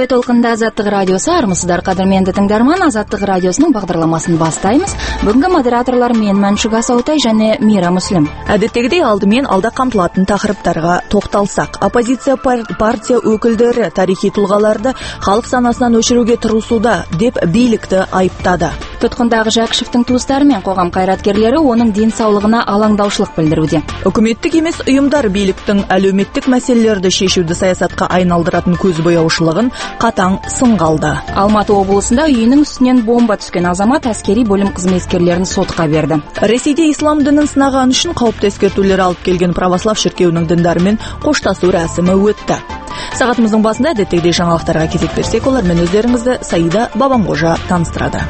толқында Азаттық радиосы, армысыздар қадірменді тыңдарман. Азаттық радиосының бағдарламасын бастаймыз. Бүгінгі модераторлар мен Мәншүк Асаутай және Мира Мүслім. Әдеттегідей алдымен алда қамтылатын тақырыптарға тоқталсақ. Оппозиция партия өкілдері тарихи тұлғаларды халық санасынан өшіруге тырысуда деп билікті айыптады. Тұтқындағы Жәкішевтің туыстары мен қоғам қайраткерлері оның денсаулығына алаңдаушылық білдіруде. Үкіметтік емес ұйымдар биліктің әлеуметтік мәселелерді шешуді саясатқа айналдыратын көзбояушылығын қатаң сынға алды. Алматы облысында үйінің үстінен бомба түскен азамат әскери бөлім қызметкерлерін сотқа берді. Ресейде ислам дінін сынаған үшін қауіпті ескертулер алып келген православ шіркеуінің діндарымен қоштасу рәсімі өтті. Сағатымыздың басында әдеттегідей жаңалықтарға кезек берсек, олармен өздеріңізді Саида Бабамғожа таныстырады.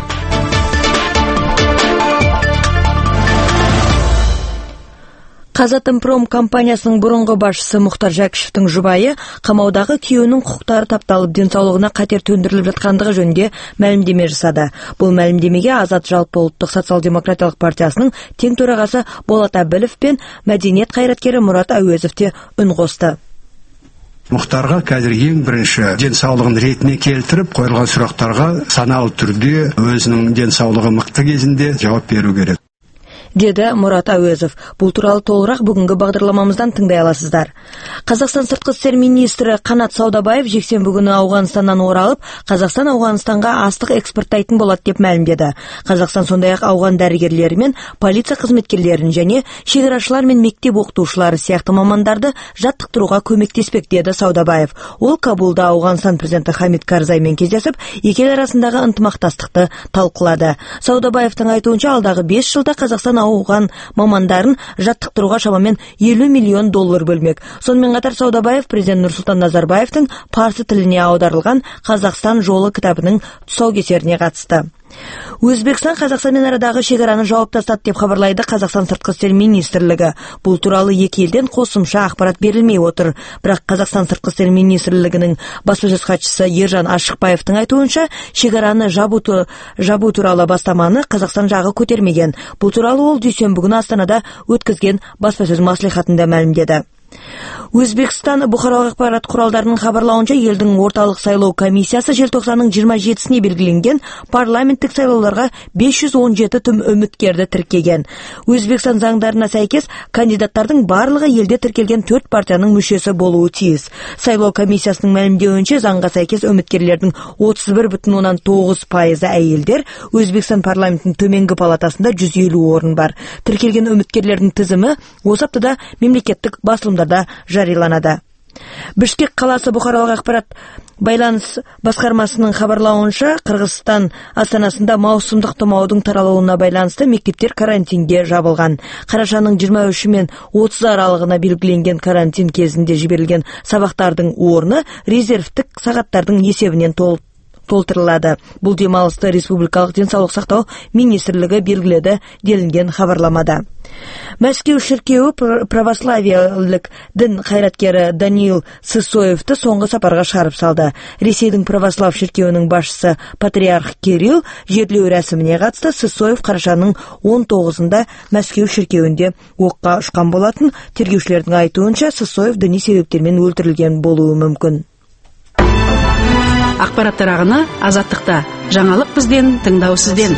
Қазатомпром компаниясының бұрынғы басшысы Мұхтар Жәкішевтің жұбайы қамаудағы күйеуінің құқықтары тапталып, денсаулығына қатер төндіріліп жатқандығы жөнінде мәлімдеме жасады. Бұл мәлімдемеге Азат жалпыұлттық социал-демократиялық партиясының тең төрағасы Болат Әбілов пен мәдениет қайраткері Мұрат Әуезов те үн қосты. Мұхтарға қазір ең бірінші денсаулығын ретіне келтіріп, қойылған сұрақтарға саналы түрде өзінің денсаулығы мықты кезінде жауап беру керек, деді Мұрат Әуезов. Бұл туралы толығырақ бүгінгі бағдарламамыздан тыңдай аласыздар. Қазақстан сыртқы істер министрі Қанат Саудабаев жексенбі күні Ауғанстаннан оралып, Қазақстан Ауғанстанға астық экспорттайтын болады деп мәлімдеді. Қазақстан сондай-ақ ауған дәрігерлері мен полиция қызметкерлерін және шекарашылар мен мектеп оқытушылары сияқты мамандарды жаттықтыруға көмектеспек, деді Саудабаев. Ол Кабулда Ауғанстан президенті Хамид Карзаймен кездесіп, екі ел арасындағы ынтымақтастықты талқылады. Саудабаевтың айтуынша, алдағы 5 жылда Қазақстан ауған мамандарын жаттықтыруға шамамен $50 миллион бөлмек. Сонымен қатар Саудабаев президент Нұрсұлтан Назарбаевтың парсы тіліне аударылған Қазақстан жолы кітабының тұсаукесеріне қатысты. Өзбекстан Қазақстанмен арадағы шекараны жауып тастады деп хабарлайды Қазақстан сыртқы істер министрлігі. Бұл туралы екі елден қосымша ақпарат берілмей отыр. Бірақ Қазақстан сыртқы істер министрлігінің баспасөз хатшысы Ержан Ашықбаевтың айтуынша, шекараны жабу туралы бастаманы Қазақстан жағы көтермеген. Бұл туралы ол дүйсенбі күні Астанада өткізген баспасөз мәслихатында мәлімдеді. Өзбекстан бұқаралық ақпарат құралдарының хабарлауынша, елдің орталық сайлау комиссиясы желтоқсанның 27-сіне белгіленген парламенттік сайлауларға 517 тым үміткерді тіркеген. Өзбекстан заңдарына сәйкес, кандидаттардың барлығы елде тіркелген 4 партияның мүшесі болуы тиіс. Сайлау комиссиясының мәлімдеуінше, заңға сәйкес үміткерлердің 31,9% әйелдер. Өзбекстан парламентінің төменгі палатасында 150 орын бар. Тіркелген үміткерлердің тізімі осы аптада мемлекеттік басылымдарда жарияланады. Бішкек қаласы бұқаралық ақпарат байланыс басқармасының хабарлауынша, Қырғызстан астанасында маусымдық тұмаудың таралуына байланысты мектептер карантинге жабылған. Қарашаның 23 мен 30 аралығына белгіленген карантин кезінде жіберілген сабақтардың орны резервтік сағаттардың есебінен толтырылады. Бұл демалысты Республикалық денсаулық сақтау министрлігі белгіледі делінген хабарламада. Мәскеу шіркеуі православиялық дін қайраткері Даниил Сысоевті соңғы сапарға шығарып салды. Ресейдің православ шіркеуінің басшысы патриарх Кирилл жерлеу рәсіміне қатысты. Сысоев қарашаның 19-ында Мәскеу шіркеуінде оққа ұшқан болатын. Тергеушілердің айтуынша, Сысоев діни себептермен өлтірілген болуы мүмкін. Ақпараттар ағыны Азаттықта. Жаңалық бізден, тыңдау сізден.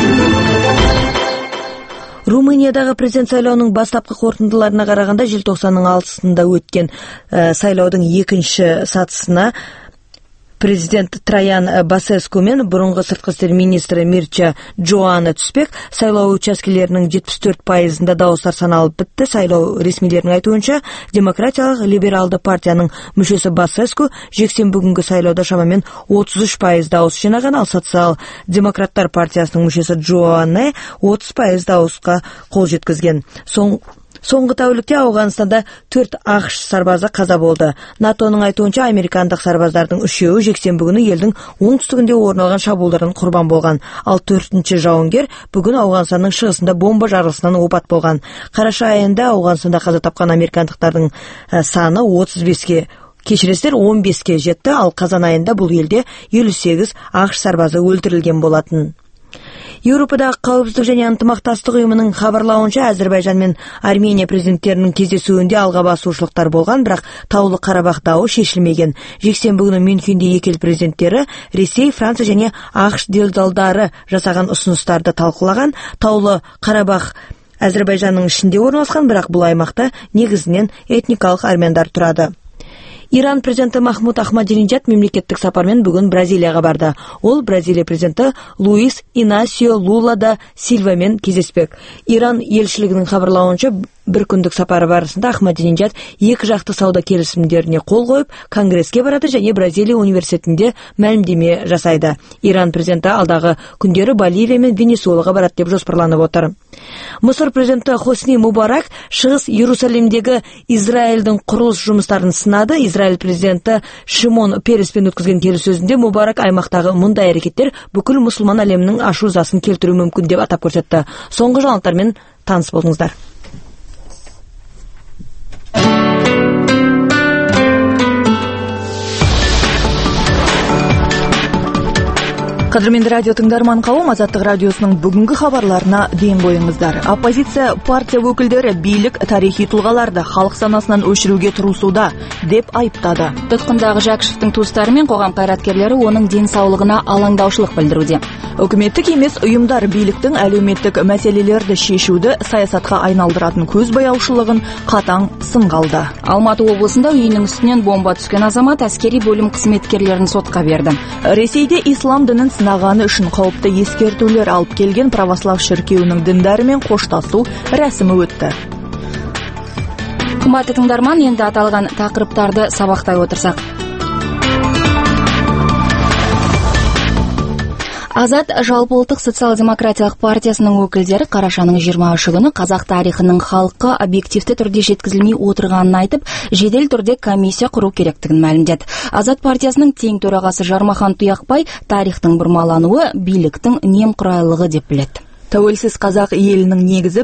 Румыниядағы президент сайлауының бастапқы қорытындыларына қарағанда, желтоқсанның 6-сында өткен сайлаудың екінші сатысына президент Траян Басеску мен бұрынғы сыртқы істер министрі Мирча Джоаны түспек. Сайлау учаскелерінің 74%-ында дауыстар саналып бітті. Сайлау ресмилерінің айтуынша, демократиялық либералды партияның мүшесі Басеску жексенбі күнгі сайлауда шамамен 33% дауыс жинаған, ал социал-демократтар партиясының мүшесі Джоаны 30% дауысқа қол жеткізген. Соңғы тәулікте Ауғанстанда 4 ақш сарбазы қаза болды. НАТОның айтуынша, американдық сарбаздардың 3-еуі жексенбі күні елдің оңтүстігінде орын алған шабуылдардан құрбан болған. Ал 4-ші жауынгер бүгін Ауғанстанның шығысында бомба жарылысынан опат болған. Қараша айында Ауғанстанда қаза тапқан американдықтардың саны 15-ке 15-ке жетті, ал қазан айында бұл елде 58 ақш сарбазы өлтірілген болатын. Еуропадағы қауіпсіздік және ынтымақтастық ұйымының хабарлауынша Әзербайжан мен Армения президенттерінің кездесуінде алға басушылықтар болған, бірақ Таулы Қарабақ дауы шешілмеген. Жексенбі күні Мюнхенде екі ел президенттері Ресей, Франция және ақш делдалдары жасаған ұсыныстарды талқылаған. Таулы Қарабақ Әзербайжанның ішінде орналасқан, бірақ бұл аймақта негізінен этникалық армяндар тұрады. Иран президенті Махмуд Ахмадинеджад мемлекеттік сапармен бүгін Бразилияға барды. Ол Бразилия президенті Луис Инасио Лула да Сильвамен кездеспек. Иран елшілігінің хабарлауынша бір күндік сапары барысында Ахмадинеджад екі жақты сауда келісімдеріне қол қойып, Конгресске барады және Бразилия университетінде мәлімдеме жасайды. Иран президенті алдағы күндері Боливия мен Венесуэлаға барады деп жоспарланып отыр. Мысыр президенті Хосни Мубарак шығыс Иерусалимдегі Израильдің құрылыс жұмыстарын сынады. Израиль президенті Шимон Переспен өткізген келіссөзінде Мубарак аймақтағы мұндай әрекеттер бүкіл мұсылман әлемінің ашу-ызасын келтіру мүмкін деп атап көрсетті. Соңғы жаңалықтармен таныс болыңыздар. Қадірменді радио тыңдарман қауым, Азаттық радиосының бүгінгі хабарларына ден қойыңыздар. Оппозиция партия өкілдері билік тарихи тұлғаларды халық санасынан өшіруге тырысуда деп айыптады. Тұтқындағы Жәкішевтің туыстары мен қоғам қайраткерлері оның денсаулығына алаңдаушылық білдіруде. Үкіметтік емес ұйымдар биліктің әлеуметтік мәселелерді шешуді саясатқа айналдыратын көз бояушылығын қатаң сынға алды. Алматы облысында үйінің үстінен бомба түскен азамат әскери бөлім қызметкерлерін сотқа берді. Ресейде ислам дінін сынағаны үшін қауіпті ескертулер алып келген православ шіркеуінің діндарымен қоштасу рәсімі өтті. Қымбатты тыңдарман, енді аталған тақырыптарды сабақтай отырсақ. Азат жалпыұлттық социал-демократиялық партиясының өкілдері қарашаның 23 күні қазақ тарихының халыққа объективті түрде жеткізілмей отырғанын айтып, жедел түрде комиссия құру керектігін мәлімдеді. Азат партиясының тең төрағасы Жармахан Тұяқбай тарихтың бұрмалануы биліктің немқұрайлылығы деп біледі. Тәуелсіз қазақ елінің негізі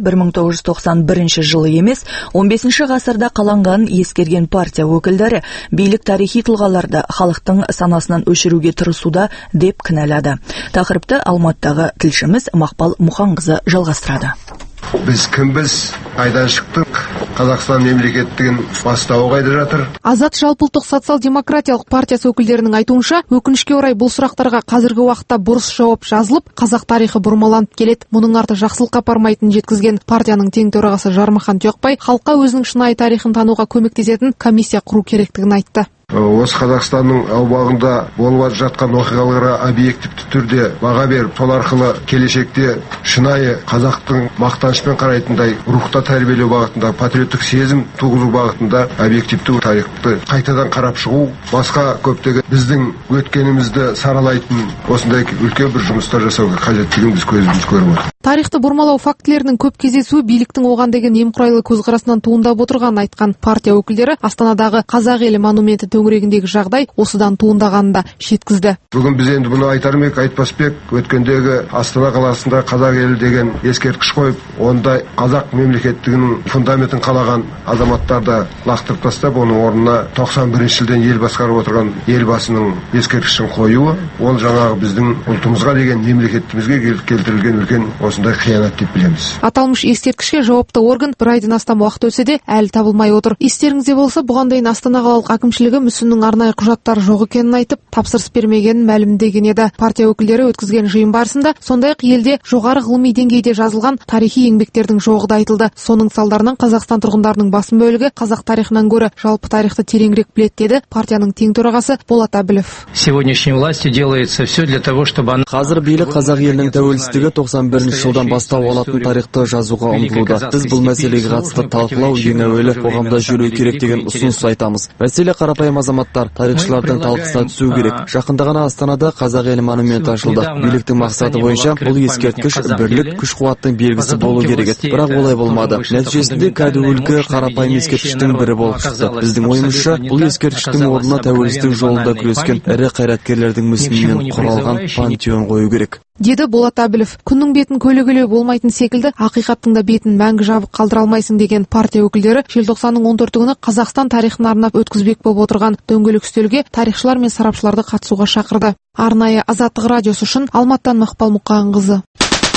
1991 жылы емес, 15 ғасырда қаланғанын ескерген партия өкілдері билік тарихи тұлғаларды халықтың санасынан өшіруге тырысуда деп кінәлады. Тақырыпты Алматыдағы тілшіміз Мақпал Мұханқызы жалғастырады. Біз кімбіз, қайдан шықтық, Қазақстан мемлекеттігін бастауы қайда жатыр? Азат жалпыұлттық социал-демократиялық партиясы өкілдерінің айтуынша, өкінішке орай бұл сұрақтарға қазіргі уақытта бұрыс жауап жазылып, қазақ тарихы бұрмаланып келеді. Мұның арты жақсылыққа апармайтынын жеткізген партияның тең төрағасы Жармахан Тұяқбай халыққа өзінің шынайы тарихын тануға көмектесетін комиссия құру керектігін айтты. Осы Қазақстанның аумағында болып жатқан оқиғаларға объективті түрде баға беріп, сол арқылы келешекте шынайы қазақтың мақтанышпен қарайтындай рухта тәрбиелеу бағытында, патриоттық сезім туғызу бағытында объективті тарихты қайтадан қарап шығу, басқа көптеген біздің өткенімізді саралайтын осындай үлкен бір жұмыстар жасауға қажеттігін біз көзіміз көріп отыр. Тарихты бұрмалау фактілерінің көп кездесуі биліктің оған деген немқұрайлы көзқарасынан туындап отырғанын айтқан партия өкілдері Астанадағы Қазақ елі монументі төңірегіндегі жағдай осыдан туындағанын да жеткізді. Бүгін біз енді бұны айтар ма ек, айтпас па ек, өткендегі Астана қаласында Қазақ елі деген ескерткіш қойып, онда қазақ мемлекеттігінің фундаментін қалаған азаматтарды лақтырып тастап, оның орнына 91 жылдан ел басқарып отырған елбасының ескерткішін қоюы, ол жаңағы біздің ұлтымызға деген мемлекетімізге келтірілген үлкен осындай қиянат деп білеміз. Аталмыш ескерткішке жауапты орган бір айдан астам уақыт өтсе де әлі табылмай отыр. Естеріңізде болса, бұған дейін Астана қалалық әкімшілігі мүсіннің арнайы құжаттары жоқ екенін айтып, тапсырыс бермегенін мәлімдеген еді. Партия өкілдері өткізген жиын барысында сондай-ақ елде жоғары ғылыми деңгейде жазылған тарихи еңбектердің жоғы да айтылды. Соның салдарынан Қазақстан тұрғындарының басым бөлігі қазақ тарихынан гөрі жалпы тарихты тереңірек біледі деді партияның тең төрағасы Болат Әбілов. Сегодняшней властью делается все для того, чтобы она... Қазір билік қазақ елінің тәуелсіздігі 91 жылдан бастау алатын тарихты жазуға ұмтылуда. Біз бұл мәселеге қатысты талқылау ең әуелі қоғамда жүру керек деген ұсыныс айтамыз. Мәселе қарапайым азаматтар, тарихшылардың талқысына түсу керек. Жақында ғана Астанада Қазақ елі монументі ашылды. Биліктің мақсаты бойынша бұл ескерткіш бірлік, күш-қуаттың белгісі болу керек еді. Бірақ олай болмады. Нәтижесінде кәдуілгі қарапайым ескерткіштің бірі болып шықты. Біздің ойымызша, бұл ескерткіштің орнына тәуелсіздік жолында күрескен ірі қайраткерлердің мүсінінен құралған пантеон қою керек, деді Болат Әбілов. Күннің бетін көлегелеу болмайтын секілді, ақиқаттың да бетін мәңгі жабық қалдыра алмайсың деген партия өкілдері желтоқсанның 14 күні Қазақстан тарихын арнап өткізбек болып отырған дөңгелек үстелге тарихшылар мен сарапшыларды қатысуға шақырды. Арнайы Азаттық радиосы үшін Алматыдан Мақпал Мұқанқызы.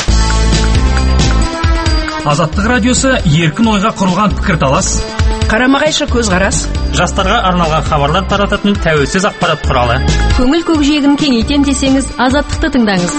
Азаттық радиосы еркін ойға құрылған пікірталас, қарама-қайшы көзқарас, жастарға арналған хабарлар тарататын тәуелсіз ақпарат құралы. Көңіл көкжиегін кеңейтем десеңіз, Азаттықты тыңдаңыз.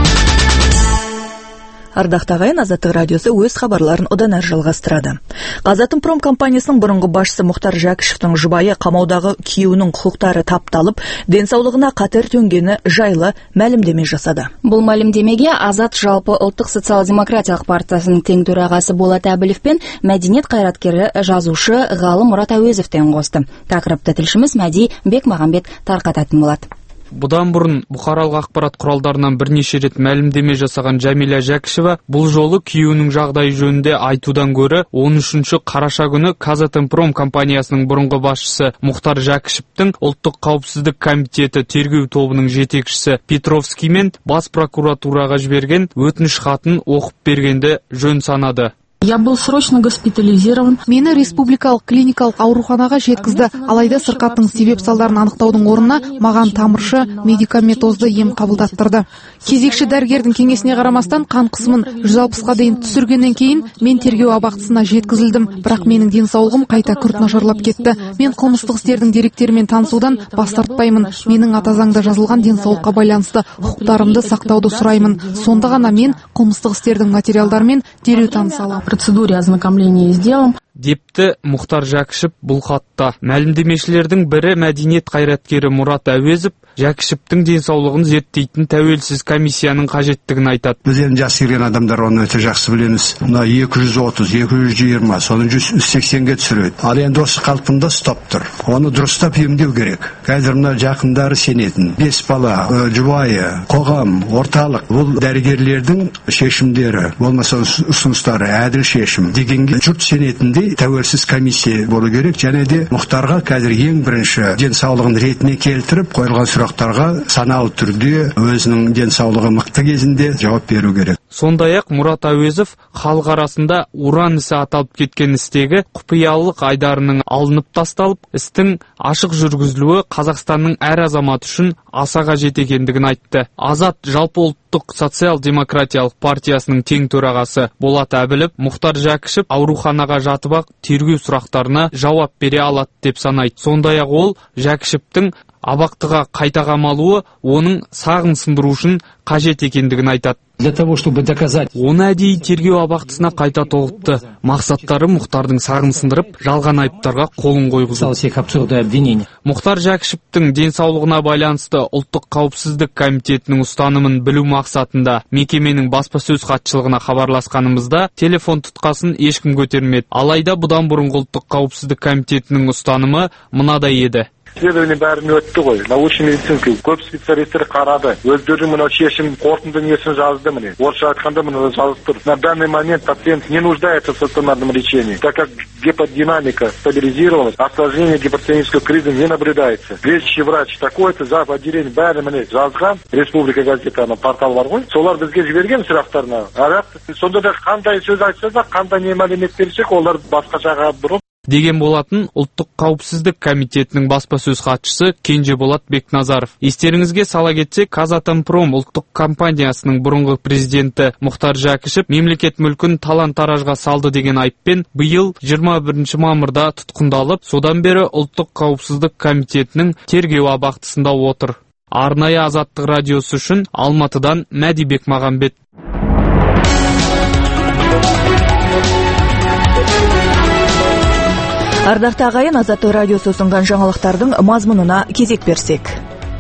Ардақта ағайын, Азаттық радиосы өз хабарларын одан әрі жалғастырады. Қазатомпром компаниясының бұрынғы басшысы Мұхтар Жәкішевтің жұбайы қамаудағы күйеуінің құқықтары тапталып, денсаулығына қатер төнгені жайлы мәлімдеме жасады. Бұл мәлімдемеге Азат жалпы ұлттық социал-демократиялық партиясының тең төрағасы Болат Әбілов пен мәдениет қайраткері жазушы ғалым Мұрат Әуезовтен қосты. Тақырыпты тілшіміз Мәди Бекмағамбет тарқататын болады. Бұдан бұрын бұқаралық ақпарат құралдарынан бірнеше рет мәлімдеме жасаған Жәмила Жәкішева бұл жолы күйеуінің жағдайы жөнінде айтудан гөрі 13 қараша күні Қазатомпром компаниясының бұрынғы басшысы Мұхтар Жәкішевтің ұлттық қауіпсіздік комитеті тергеу тобының жетекшісі Петровский мен бас прокуратураға жіберген өтініш хатын оқып бергенді жөн санады. Я был срочно госпитализирован. Мені республикалық клиникалық ауруханаға жеткізді. Алайда сырқаттың себеп салдарын анықтаудың орнына маған тамыршы медикаментозды ем қабылдаттырды. Кезекші дәрігердің кеңесіне қарамастан қан қысымын 160-ға дейін түсіргеннен кейін мен тергеу абақтысына жеткізілдім. Бірақ менің денсаулығым қайта күрт нашарлап кетті. Мен қылмыстық істердің деректерімен танысудан бас тартпаймын. Менің ата заңда жазылған денсаулыққа байланысты құқықтарымды сақтауды сұраймын. Сонда ғана мен қылмыстық істердің материалдарымен дереу таныса аламын. Процедуре ознакомления с делом. Депті Мұхтар Жәкішев бұл хатта. Мәлімдемешілердің бірі мәдениет қайраткері Мұрат Әуезов Жәкішевтің денсаулығын зерттейтін тәуелсіз комиссияның қажеттігін айтады. Біз енді жас келген адамдар оны өте жақсы білеміз. Мына 230, 220, соны 180-ге түсіреді. Ал енді осы қалпында стоп тұр. Оны дұрыстап емдеу керек. Қазір мына жақындары сенетін 5 бала, жұбайы, қоғам, орталық, бұл дәрігерлердің шешімдері, болмаса ұсыныстары әділ шешім дегенге жұрт сенетіндей тәуелсіз комиссия болу керек. Және де Мұхтарға қазір ең бірінші денсаулығын ретіне келтіріп қойылған сұрақтарға саналы түрде өзінің денсаулығы мықты кезінде жауап беру керек. Сондай-ақ Мұрат Әуезов халық арасында уран ісі аталып кеткен істегі құпиялылық айдарының алынып тасталып, істің ашық жүргізілуі Қазақстанның әр азаматы үшін аса қажет екендігін айтты. Азат жалпы ұлттық социал-демократиялық партиясының тең төрағасы Болат Әбілов Мұхтар Жәкішев ауруханаға жатып-ақ тергеу сұрақтарына жауап бере алады деп санайды. Сондай-ақ ол Жәкішевтің абақтыға қайта қамалуы оның сағын сындыру үшін қажет екендігін айтады. Для того, чтобы доказать. Оны әдейі тергеу абақтысына қайта тоғытты. Мақсаттары Мұхтардың сағын сындырып, жалған айыптарға қолын қойғызу. Мұхтар Жәкішевтің денсаулығына байланысты ұлттық қауіпсіздік комитетінің ұстанымын білу мақсатында мекеменің баспасөз хатшылығына хабарласқанымызда телефон тұтқасын ешкім көтермеді. Алайда бұдан бұрынғы ұлттық қауіпсіздік комитетінің ұстанымы мынадай еді. Исследование бәрін өтті ғой. Научный медицинский көп специалисттер қарады. Өздерінің мына шешім қорытынды несін жазды міне. Орысша айтқанда мына жазып тұр. На данный момент пациент не нуждается в стационарном лечении, так как гиподинамика стабилизировалась, осложнение гипертонического криза не наблюдается. Лечащий врач такой-то, зав. Отделение бәрі міне жазған. Республика газетаны портал бар ғой. Солар бізге жіберген сұрақтарына. Сонда да қандай сөз айтса да, қандай не мәлімет берсек, олар басқашаға бұрып деген болатын ұлттық қауіпсіздік комитетінің баспасөз хатшысы Кенжеболат Бекназаров. Естеріңізге сала кетсек, Қазатомпром ұлттық компаниясының бұрынғы президенті Мұхтар Жәкішев мемлекет мүлкін талан-таражға салды деген айыппен биыл 21 мамырда тұтқындалып, содан бері ұлттық қауіпсіздік комитетінің тергеу абақтысында отыр. Арнайы Азаттық радиосы үшін Алматыдан Мәди Бекмағамбет. Ардақты ағайын, Азаттық радиосы ұсынған жаңалықтардың мазмұнына кезек берсек.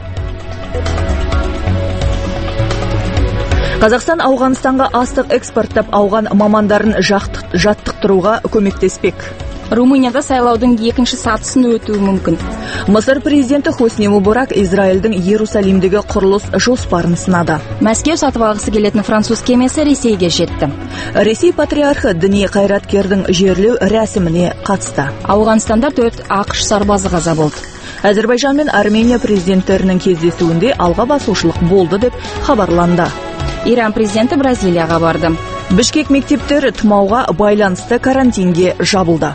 Қазақстан Ауғанстанға астық экспорттап ауған мамандарын жаттықтыруға көмектеспек. Румынияда сайлаудың екінші сатысын өтуі мүмкін. Мысыр президенті Хосни Мубарак Израильдің Иерусалимдегі құрылыс жоспарын сынады. Мәскеу сатып алғысы келетін француз кемесі Ресейге жетті. Ресей патриархы діни қайраткердің жерлеу рәсіміне қатысты. Ауғанстанда 4 ақш сарбазы қаза болды. Әзербайжан мен Армения президенттерінің кездесуінде алға басушылық болды деп хабарланды. Иран президенті Бразилияға барды. Бішкек мектептері тұмауға байланысты карантинге жабылды.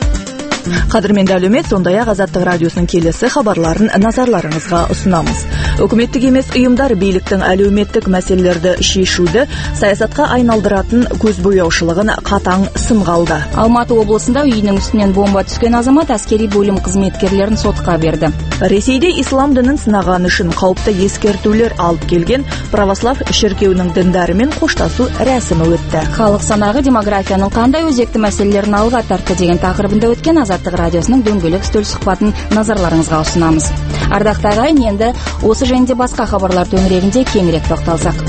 Қадірменді әлеумет, сондай-ақ Азаттық радиосының келесі хабарларын назарларыңызға ұсынамыз. Үкіметтік емес ұйымдар биліктің әлеуметтік мәселелерді шешуді саясатқа айналдыратын көзбояушылығын қатаң сынға алды. Алматы облысында үйінің үстінен бомба түскен азамат әскери бөлім қызметкерлерін сотқа берді. Ресейде ислам дінін сынаған үшін қауіпті ескертулер алып келген православ шіркеуінің діндарымен қоштасу рәсімі өтті. Халық санағы демографияның қандай өзекті мәселелерін алға тартты деген тақырыбында өткен Азаттық радиосының дөңгелек үстел сұхбатын назарларыңызға ұсынамыз. Ардақты ағайын, енді осы және басқа хабарлар төңірегінде кеңірек тоқталсақ.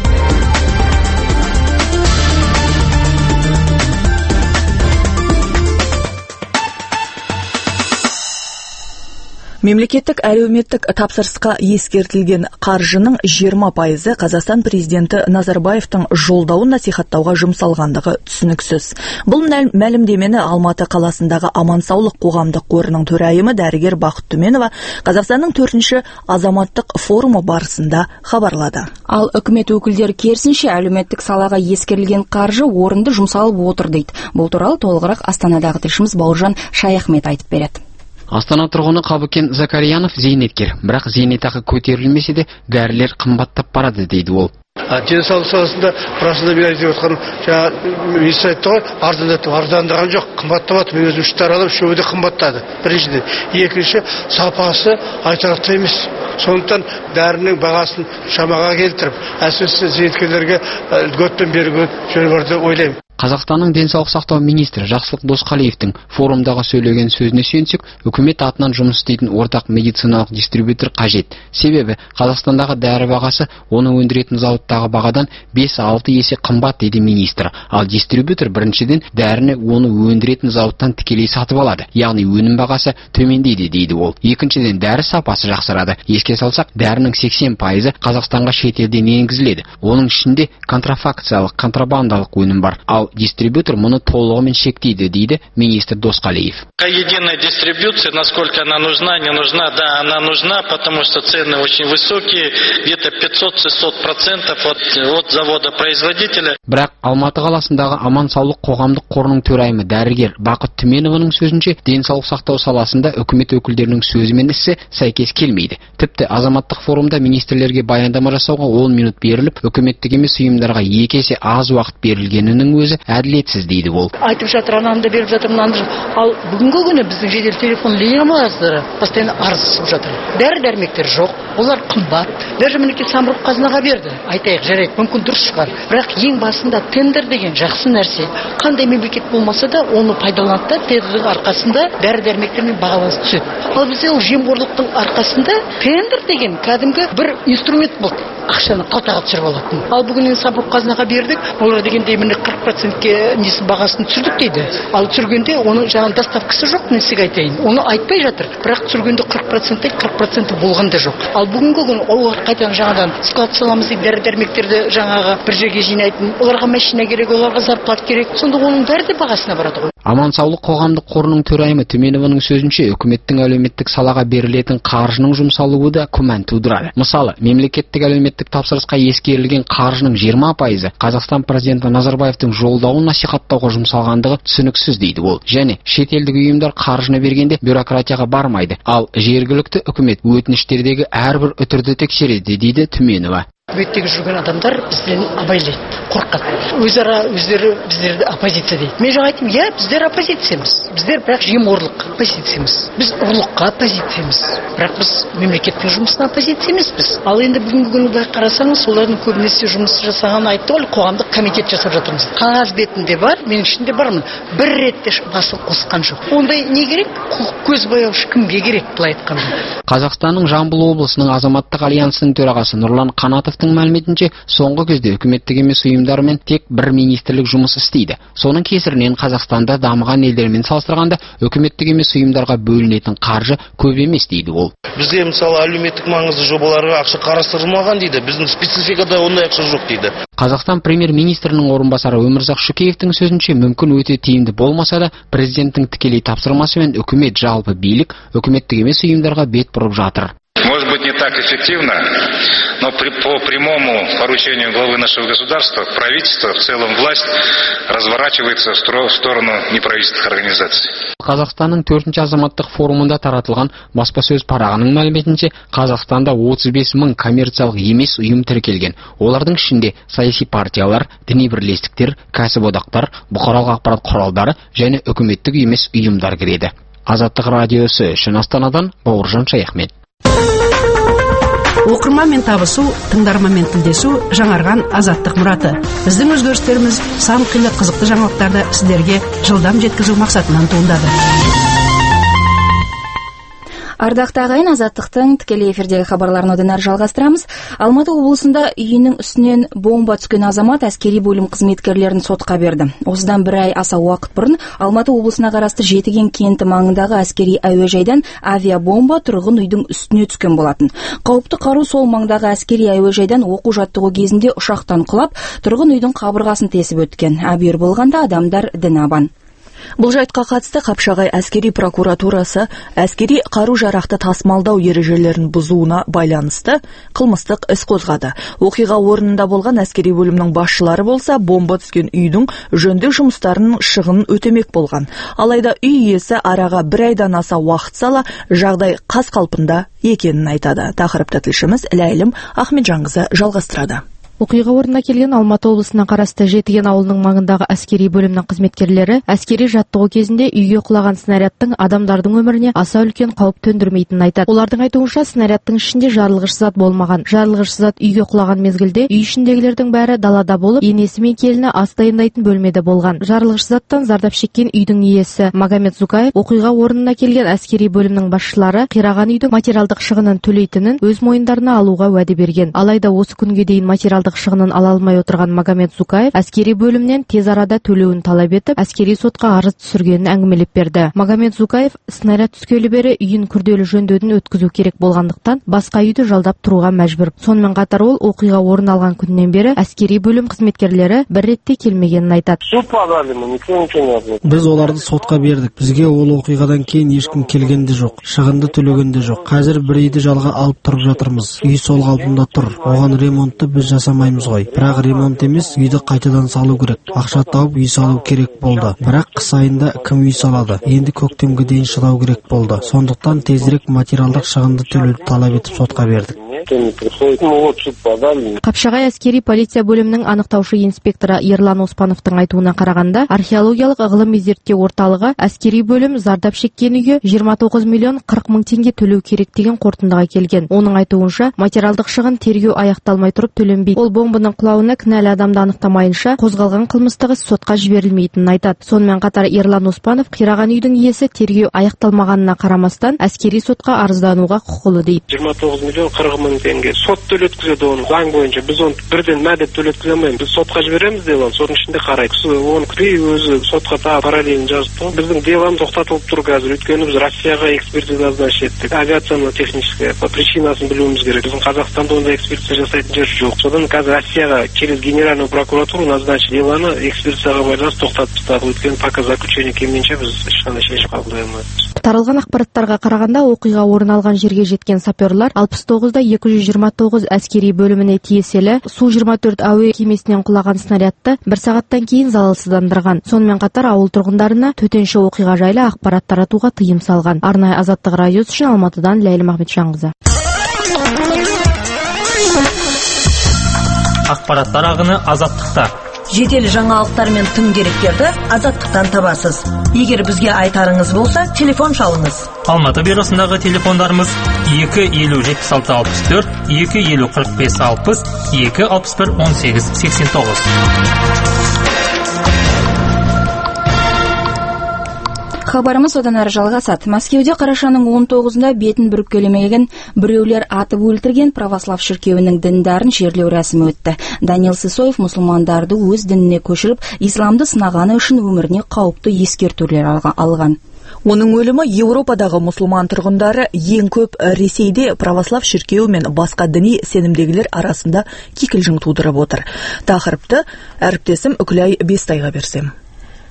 Мемлекеттік әлеуметтік тапсырысқа ескертілген қаржының 20% Қазақстан президенті Назарбаевтың жолдауын насихаттауға жұмсалғандығы түсініксіз. Бұл мәлімдемені Алматы қаласындағы Аман-саулық қоғамдық қорының төрайымы дәрігер Бақыт Түменова Қазақстанның 4-ші азаматтық форумы барысында хабарлады. Ал үкімет өкілдері керісінше әлеуметтік салаға ескерілген қаржы орынды жұмсалып отыр дейді. Бұл туралы толығырақ Астанадағы тілшіміз Бауыржан Шаяхмет айтып береді. Астана тұрғыны Қабыкен Закарьянов зейнеткер, бірақ зейнетақы көтерілмесе де дәрілер қымбаттап барады дейді ол. Денсаулық саласында расында мен айтып отқан министр айтты ғой, арзандырған жоқ, қымбаттап. Мен өзім 3 таралып, үшеуі де қымбаттады. Біріншіден, екінші сапасы айтарлықтай емес. Сондықтан дәрінің бағасын шамаға келтіріп, әсіресе зейнеткерлерге үлгітпен беруге жөн бар деп ойлаймын. Қазақстанның денсаулық сақтау министрі Жақсылық Досқалиевтің форумдағы сөйлеген сөзіне сүйенсек, үкімет атынан жұмыс істейтін ортақ медициналық дистрибьютор қажет. Себебі Қазақстандағы дәрі бағасы оны өндіретін зауыттағы бағадан 5-6 есе қымбат дейді министр. Ал дистрибьютор біріншіден дәріні оны өндіретін зауыттан тікелей сатып алады. Яғни өнім бағасы төмендейді дейді ол. Екіншіден дәрі сапасы жақсарады. Еске салсақ, дәрінің 80% Қазақстанға шетелден енгізіледі. Оның ішінде контрафакциялық, контрабандалық өнім бар. Ал дистрибьютор мұны толығымен шектейді дейді министр Досқалиев. Единая дистрибьюция, насколько она нужна, не нужна? Да, она нужна, потому что цены очень высокие, где-то 500-600% от завода-производителя. Бірақ Алматы қаласындағы Аман-саулық қоғамдық қорының төрайымы дәрігер Бақыт Түменованың сөзінше, денсаулық сақтау саласында үкімет өкілдерінің сөзі мен ісі сәйкес келмейді. Тіпті азаматтық форумда министрлерге баяндама жасауға 10 минут беріліп, үкіметтік емес ұйымдарға 2 есе аз уақыт берілгенінің өзі әділетсіз дейді ол. Айтып жатыр, ананы да беріп жатыр, мынаны да. Ал бүгінгі күні біздің жедел телефон линиялары постоянно арыз түсіп жатыр. Дәрі-дәрмектер жоқ, олар қымбат. Даже мемлекет самұрық қазынаға берді. Айтайық, жарайды, мүмкін дұрыс шығар. Бірақ ең басында тендер деген жақсы нәрсе. Қандай мемлекет болмаса да оны пайдаланады да, тендердің арқасында дәрі-дәрмектермен бағаланып түседі. Ал бізде ол жемқорлықтың арқасында тендер деген кәдімгі бір инструмент болды. Ақшаны қалтаға түсіріп алатын. Ал бүгін самұрық қазынаға бердік, олар дегенде міне 40%-ке несін бағасын түсірдік дейді. Ал түсіргенде оның жаңағы доставкасы жоқ, мен сізге айтайын. Оны айтпай жатыр. Бірақ түсіргенде 40%-тай 40% болған да жоқ. Ал бүгінгі күні олар қайтадан жаңадан склад саламыз дейді, дәрі-дәрмектерді жаңағы бір жерге жинайтын. Оларға машина керек, оларға зарплат керек. Сонда оның бәрі де бағасына барады ғой. Аман-саулық қоғамдық қорының төрайымы Түменованың сөзінше, үкіметтің әлеуметтік салаға берілетін қаржының жұмсалуы да күмән тудырады. Мысалы, мемлекеттік әлеуметтік тапсырысқа ескерілген қаржының 20% Қазақстан президенті Назарбаевтың жолдауын насихаттауға жұмсалғандығы түсініксіз дейді ол. Және шетелдік ұйымдар қаржыны бергенде бюрократияға бармайды, ал жергілікті үкімет өтініштердегі әрбір үтірді тексереді дейді Түменова. Үкіметтегі жүрген адамдар бізден абайлайды, қорқады. Өздері біздерді оппозиция дейді. Мен жаңа айтым, біздер оппозициямыз. Біздер бірақ жемқорлыққа оппозициямыз. Біз ұрлыққа оппозициямыз. Бірақ біз мемлекеттің жұмысына оппозиция емеспіз. Ал енді бүгінгі күні қарасаңыз, олардың көбінесе жұмыс жасағанын айтты ғой, қоғамдық комитет жасап жатырмыз. Қағаз бетінде бар, мен ішінде бармын. Бір ретте басыл қосқан жоқ. Ондай не керек? Көз бояушы кімге керек, былай айтқанда. Қазақстанның Жамбыл облысының азаматтық альянсының төрағасы Нұрлан Қанатовтың мәліметінше, соңғы кезде үкіметтік емес ұйымдармен тек бір министрлік жұмыс істейді. Соның кесірінен Қазақстанда дамыған елдермен салыстырғанда үкіметтік емес ұйымдарға бөлінетін қаржы көп емес дейді ол. Бізде мысалы әлеуметтік маңызды жобаларға ақша қарастырылмаған дейді. Біздің спецификада ондай ақша жоқ дейді. Қазақстан премьер-министрінің орынбасары Өмірзақ Шөкеевтің сөзінше, мүмкін өте тиімді болмаса да, президенттің тікелей тапсырмасымен үкімет жалпы билік үкіметтік емес ұйымдарға бет бұрып жатыр. Может быть не так эффективно, но по прямому поручению главы нашего государства, правительства, в целом власть разворачивается в сторону неправительственных организаций. Қазақстанның 4-ші азаматтық форумында таратылған баспасөз парағының мәліметінше, Қазақстанда 35 мың коммерциялық емес ұйым тіркелген. Олардың ішінде саяси партиялар, діни бірлестіктер, кәсіподақтар, бұқаралық ақпарат құралдары және үкіметтік емес ұйымдар кіреді. Азаттық радиосы үшін Астанадан Бауыржан Шаяхмет. Оқырманмен табысу, тыңдарманмен тілдесу жаңарған азаттық мұраты. Біздің өзгерістеріміз сан қилы қызықты жаңалықтарды сіздерге жылдам жеткізу мақсатынан туындады. Ардақты ағайын, азаттықтың тікелей эфирдегі хабарларын одан әрі жалғастырамыз. Алматы облысында үйінің үстінен бомба түскен азамат әскери бөлім қызметкерлерін сотқа берді. Осыдан бір ай аса уақыт бұрын Алматы облысына қарасты Жетіген кенті маңындағы әскери әуежайдан авиабомба тұрғын үйдің үстіне түскен болатын. Қауіпті қару сол маңдағы әскери әуежайдан оқу жаттығу кезінде ұшақтан құлап, тұрғын үйдің қабырғасын тесіп өткен. Әбүйір болғанда адамдар дінабан. Бұл жайтқа қатысты Қапшағай әскери прокуратурасы әскери қару-жарақты тасымалдау ережелерін бұзуына байланысты қылмыстық іс қозғады. Оқиға орнында болған әскери бөлімнің басшылары болса, бомба түскен үйдің жөндеу жұмыстарының шығынын өтемек болған. Алайда үй иесі араға бір айдан аса уақыт сала жағдай қаз қалпында екенін айтады. Тақырыпты тілшіміз Ләйлім Ахметжанқызы жалғастырады. Оқиға орнына келген Алматы облысына қарасты Жетіген ауылының маңындағы әскери бөлімнің қызметкерлері әскери жаттығу кезінде үйге құлаған снарядтың адамдардың өміріне аса үлкен қауіп төндірмейтінін айтады. Олардың айтуынша, снарядтың ішінде жарылғыш зат болмаған. Жарылғыш зат үйге құлаған мезгілде үй ішіндегілердің бәрі далада болып, енесі мен келіні ас дайындайтын бөлмеде болған. Жарылғыш заттан зардап шеккен үйдің иесі Магомед Зукаев оқиға орнына келген әскери бөлімнің басшылары қираған үйдің материалдық шығынын төлейтінін өз мойындарына алуға уәде берген. Алайда осы күнге дейін материалдық шығынын ала алмай отырған Магомед Зукаев әскери бөлімнен тез арада төлеуін талап етіп, әскери сотқа арыз түсіргенін әңгімелеп берді. Магомед Зукаев снаряд түскелі бері үйін күрделі жөндеуден өткізу керек болғандықтан басқа үйді жалдап тұруға мәжбүр. Сонымен қатар ол оқиға орын алған күннен бері әскери бөлім қызметкерлері бір ретте келмегенін айтады. Біз оларды сотқа бердік. Бізге ол оқиғадан кейін ешкім келген де жоқ, шығынды төлеген де жоқ. Қазір бір үйді жалға алып тұрып жатырмыз. Үй сол қалпында тұр. Оған ремонтты біз жасамаймыз ғой. Бірақ ремонт емес, үйді қайтадан салу керек. Ақша тауып үй салу керек болды. Бірақ қыс айында кім үй салады? Енді көктемге дейін шыдау керек болды. Сондықтан тезірек материалдық шығынды төлеуді талап етіп сотқа бердік. Қапшағай әскери полиция бөлімінің анықтаушы инспекторы Ерлан Оспановтың айтуына қарағанда, археологиялық ғылыми зерттеу орталығы әскери бөлім зардап шеккен үйге 29 миллион 40 мың теңге төлеу керек деген қорытындыға келген. Оның айтуынша, материалдық шығын тергеу аяқталмай тұрып төленбейді. Ол бомбаның құлауына кінәлі адамды анықтамайынша қозғалған қылмыстық іс сотқа жіберілмейтінін айтады. Сонымен қатар Ерлан Оспанов қираған үйдің иесі тергеу аяқталмағанына қарамастан әскери сотқа арыздануға құқылы дейді. 29 миллион 40 мың теңге сот төлеткізеді оны заң бойынша. Біз оны бірден мәдет төлеткізе алмаймыз. Біз сотқа жібереміз делоны, соның ішінде қарайды. Оны күтпей өзі сотқа тағы параллельно жазды. Біздің деломыз тоқтатылып тұр қазір. Өйткені біз Россияға экспертизасына шеттік. Авиацияның техническая причинасын білуіміз керек. Біздің Қазақстанда ондай экспертиза жасайтын жер жоқ. Содан қазір Россияға через Генеральную прокуратуру назначить делоны экспертизаға байланысты тоқтатып тастады. Өйткені пока заключение келмейінше біз ешқандай шешім қабылдай алмаймыз. Таралған ақпараттарға қарағанда, оқиға орын алған жерге жеткен саперлар 69-да 229 әскери бөліміне тиесілі Су-24 әуе кемесінен құлаған снарядты бір сағаттан кейін залалсыздандырған. Сонымен қатар ауыл тұрғындарына төтенше оқиға жайлы ақпарат таратуға тыйым салған. Арнайы Азаттық радиосы үшін Алматыдан Ләйлім Ахметжанқызы. Ақпараттар ағыны Азаттықта. Жедел жаңалықтар мен тың деректерді Азаттықтан табасыз. Егер бізге айтарыңыз болса, телефон шалыңыз. Алматы бюросындағы телефондарымыз 250-76-64, 250-45-60, 261-18-89. Хабарымыз одан әрі жалғасады. Мәскеуде қарашаның 19-ында бетін бүркелемеген біреулер атып өлтірген православ шіркеуінің діндарын жерлеу рәсімі өтті. Даниил Сысоев мұсылмандарды өз дініне көшіріп, исламды сынағаны үшін өміріне қауіпті ескертулер алған. Оның өлімі Еуропадағы мұсылман тұрғындары ең көп Ресейде православ шіркеуі мен басқа діни сенімдегілер арасында кикілжің тудырып отыр. Тақырыпты әріптесім Үкілай Бестайға берсем.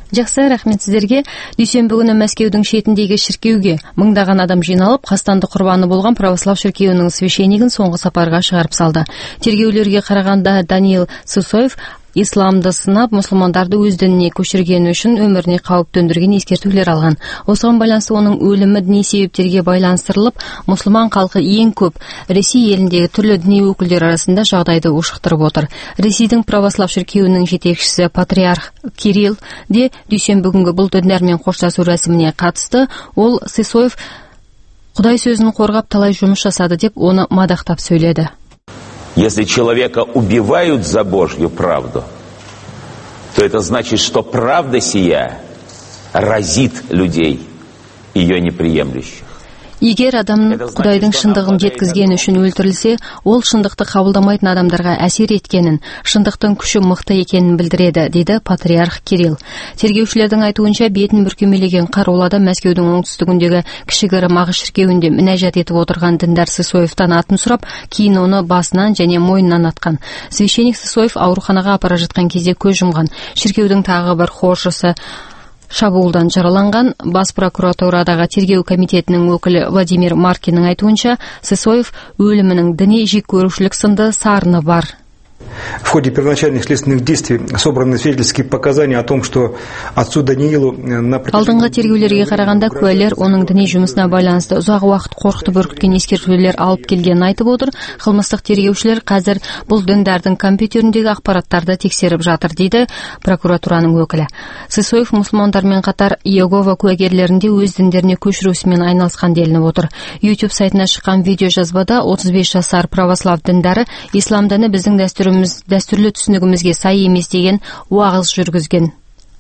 Жақсы, рахмет сіздерге. Дүйсенбі күні Мәскеудің шетіндегі шіркеуге мыңдаған адам жиналып, қастанды құрбаны болған православ шіркеуінің священигін соңғы сапарға шығарып салды. Тергеулерге қарағанда Даниил Сысоев исламды сынап, мұсылмандарды өз дініне көшіргені үшін өміріне қауіп төндірген ескертулер алған. Осыған байланысты оның өлімі діни себептерге байланыстырылып, мұсылман халқы ең көп Ресей еліндегі түрлі діни өкілдер арасында жағдайды ушықтырып отыр. Ресейдің православ шіркеуінің жетекшісі патриарх Кирилл де дүйсенбі күнгі бұл діндермен қоштасу рәсіміне қатысты. Ол Сысоев Құдай сөзін қорғап талай жұмыс жасады деп оны мадақтап сөйледі. Если человека убивают за Божью правду, то это значит, что правда сия разит людей, ее неприемлющих. Егер адам Құдайдың шындығын жеткізген үшін өлтірілсе, ол шындықты қабылдамайтын адамдарға әсер еткенін, шындықтың күші мықты екенін білдіреді, дейді патриарх Кирилл. Тергеушілердің айтуынша бетін бүркемелеген қарулы адам Мәскеудің оңтүстігіндегі кішігірім ағыс шіркеуінде мінәжат етіп отырған діндар Сысоевтан атын сұрап, кейін оны басынан және мойнынан атқан. Священник Сысоев ауруханаға апара жатқан кезде көз жұмған. Шіркеудің тағы бір хожысы шабуылдан жараланған. Бас прокуратурадағы тергеу комитетінің өкілі Владимир Маркиннің айтуынша, Сысоев өлімінің діни жеккөрушілік сынды сарыны бар. В ходе первоначальных следственных действий собраны свидетельские показания о том, что отцу Даниилу алдыңғы тергеулерге қарағанда куәлер оның діни жұмысына байланысты ұзақ уақыт қорқытып үркіткен ескертулер алып келгенін айтып отыр. Қылмыстық тергеушілер қазір бұл діндардың компьютеріндегі ақпараттарды тексеріп жатыр, дейді прокуратураның өкілі. Сысоев мұсылмандармен қатар Иегова куәгерлерінде өз діндеріне көшіру ісімен айналысқан делініп отыр. YouTube сайтына шыққан видео жазбада 35 жасар православ діндары ислам діні біздің дәстүрлі түсінігімізге сай емес деген уағыз жүргізген.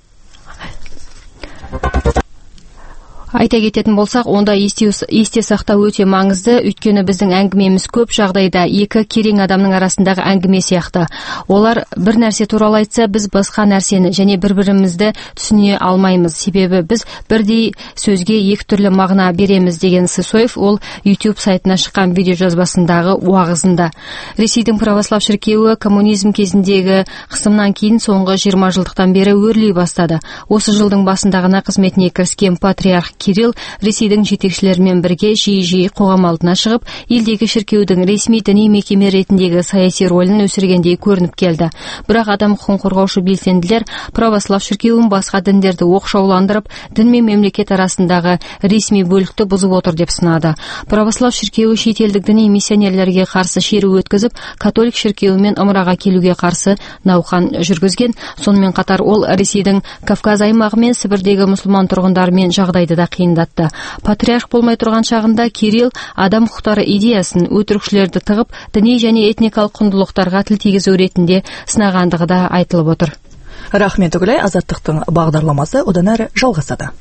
Айта кететін болсақ, онда есте сақтау өте маңызды, өйткені біздің әңгімеміз көп жағдайда екі керең адамның арасындағы әңгіме сияқты. Олар бір нәрсе туралы айтса, біз басқа нәрсені және бір-бірімізді түсіне алмаймыз. Себебі біз бірдей сөзге екі түрлі мағына береміз, деген Сысоев ол YouTube сайтына шыққан видео жазбасындағы уағызында. Ресейдің православ шіркеуі коммунизм кезіндегі қысымнан кейін соңғы 20 жылдықтан бері өрлей бастады. Осы жылдың басында ғана қызметіне кіріскен патриарх Кирилл Ресейдің жетекшілерімен бірге жиі-жиі қоғам алдына шығып, елдегі шіркеудің ресми діни мекеме ретіндегі саяси рөлін өсіргендей көрініп келді. Бірақ адам құқығын қорғаушы белсенділер православ шіркеуін басқа діндерді оқшауландырып, дін мен мемлекет арасындағы ресми бөлікті бұзып отыр деп сынады. Православ шіркеуі шетелдік діни миссионерлерге қарсы шеру өткізіп, католик шіркеуімен ымыраға келуге қарсы науқан жүргізген. Сонымен қатар ол Ресейдің Кавказ аймағы мен Сібірдегі мұсылман тұрғындарымен жағдайды да қиындатты. Патриарх болмай тұрған шағында Кирилл адам құқықтары идеясын өтірікшілерді тығып, діни және этникалық құндылықтарға тіл тигізу ретінде сынағандығы да айтылып отыр. Рахмет Үгілай, Азаттықтың бағдарламасы одан әрі жалғасады.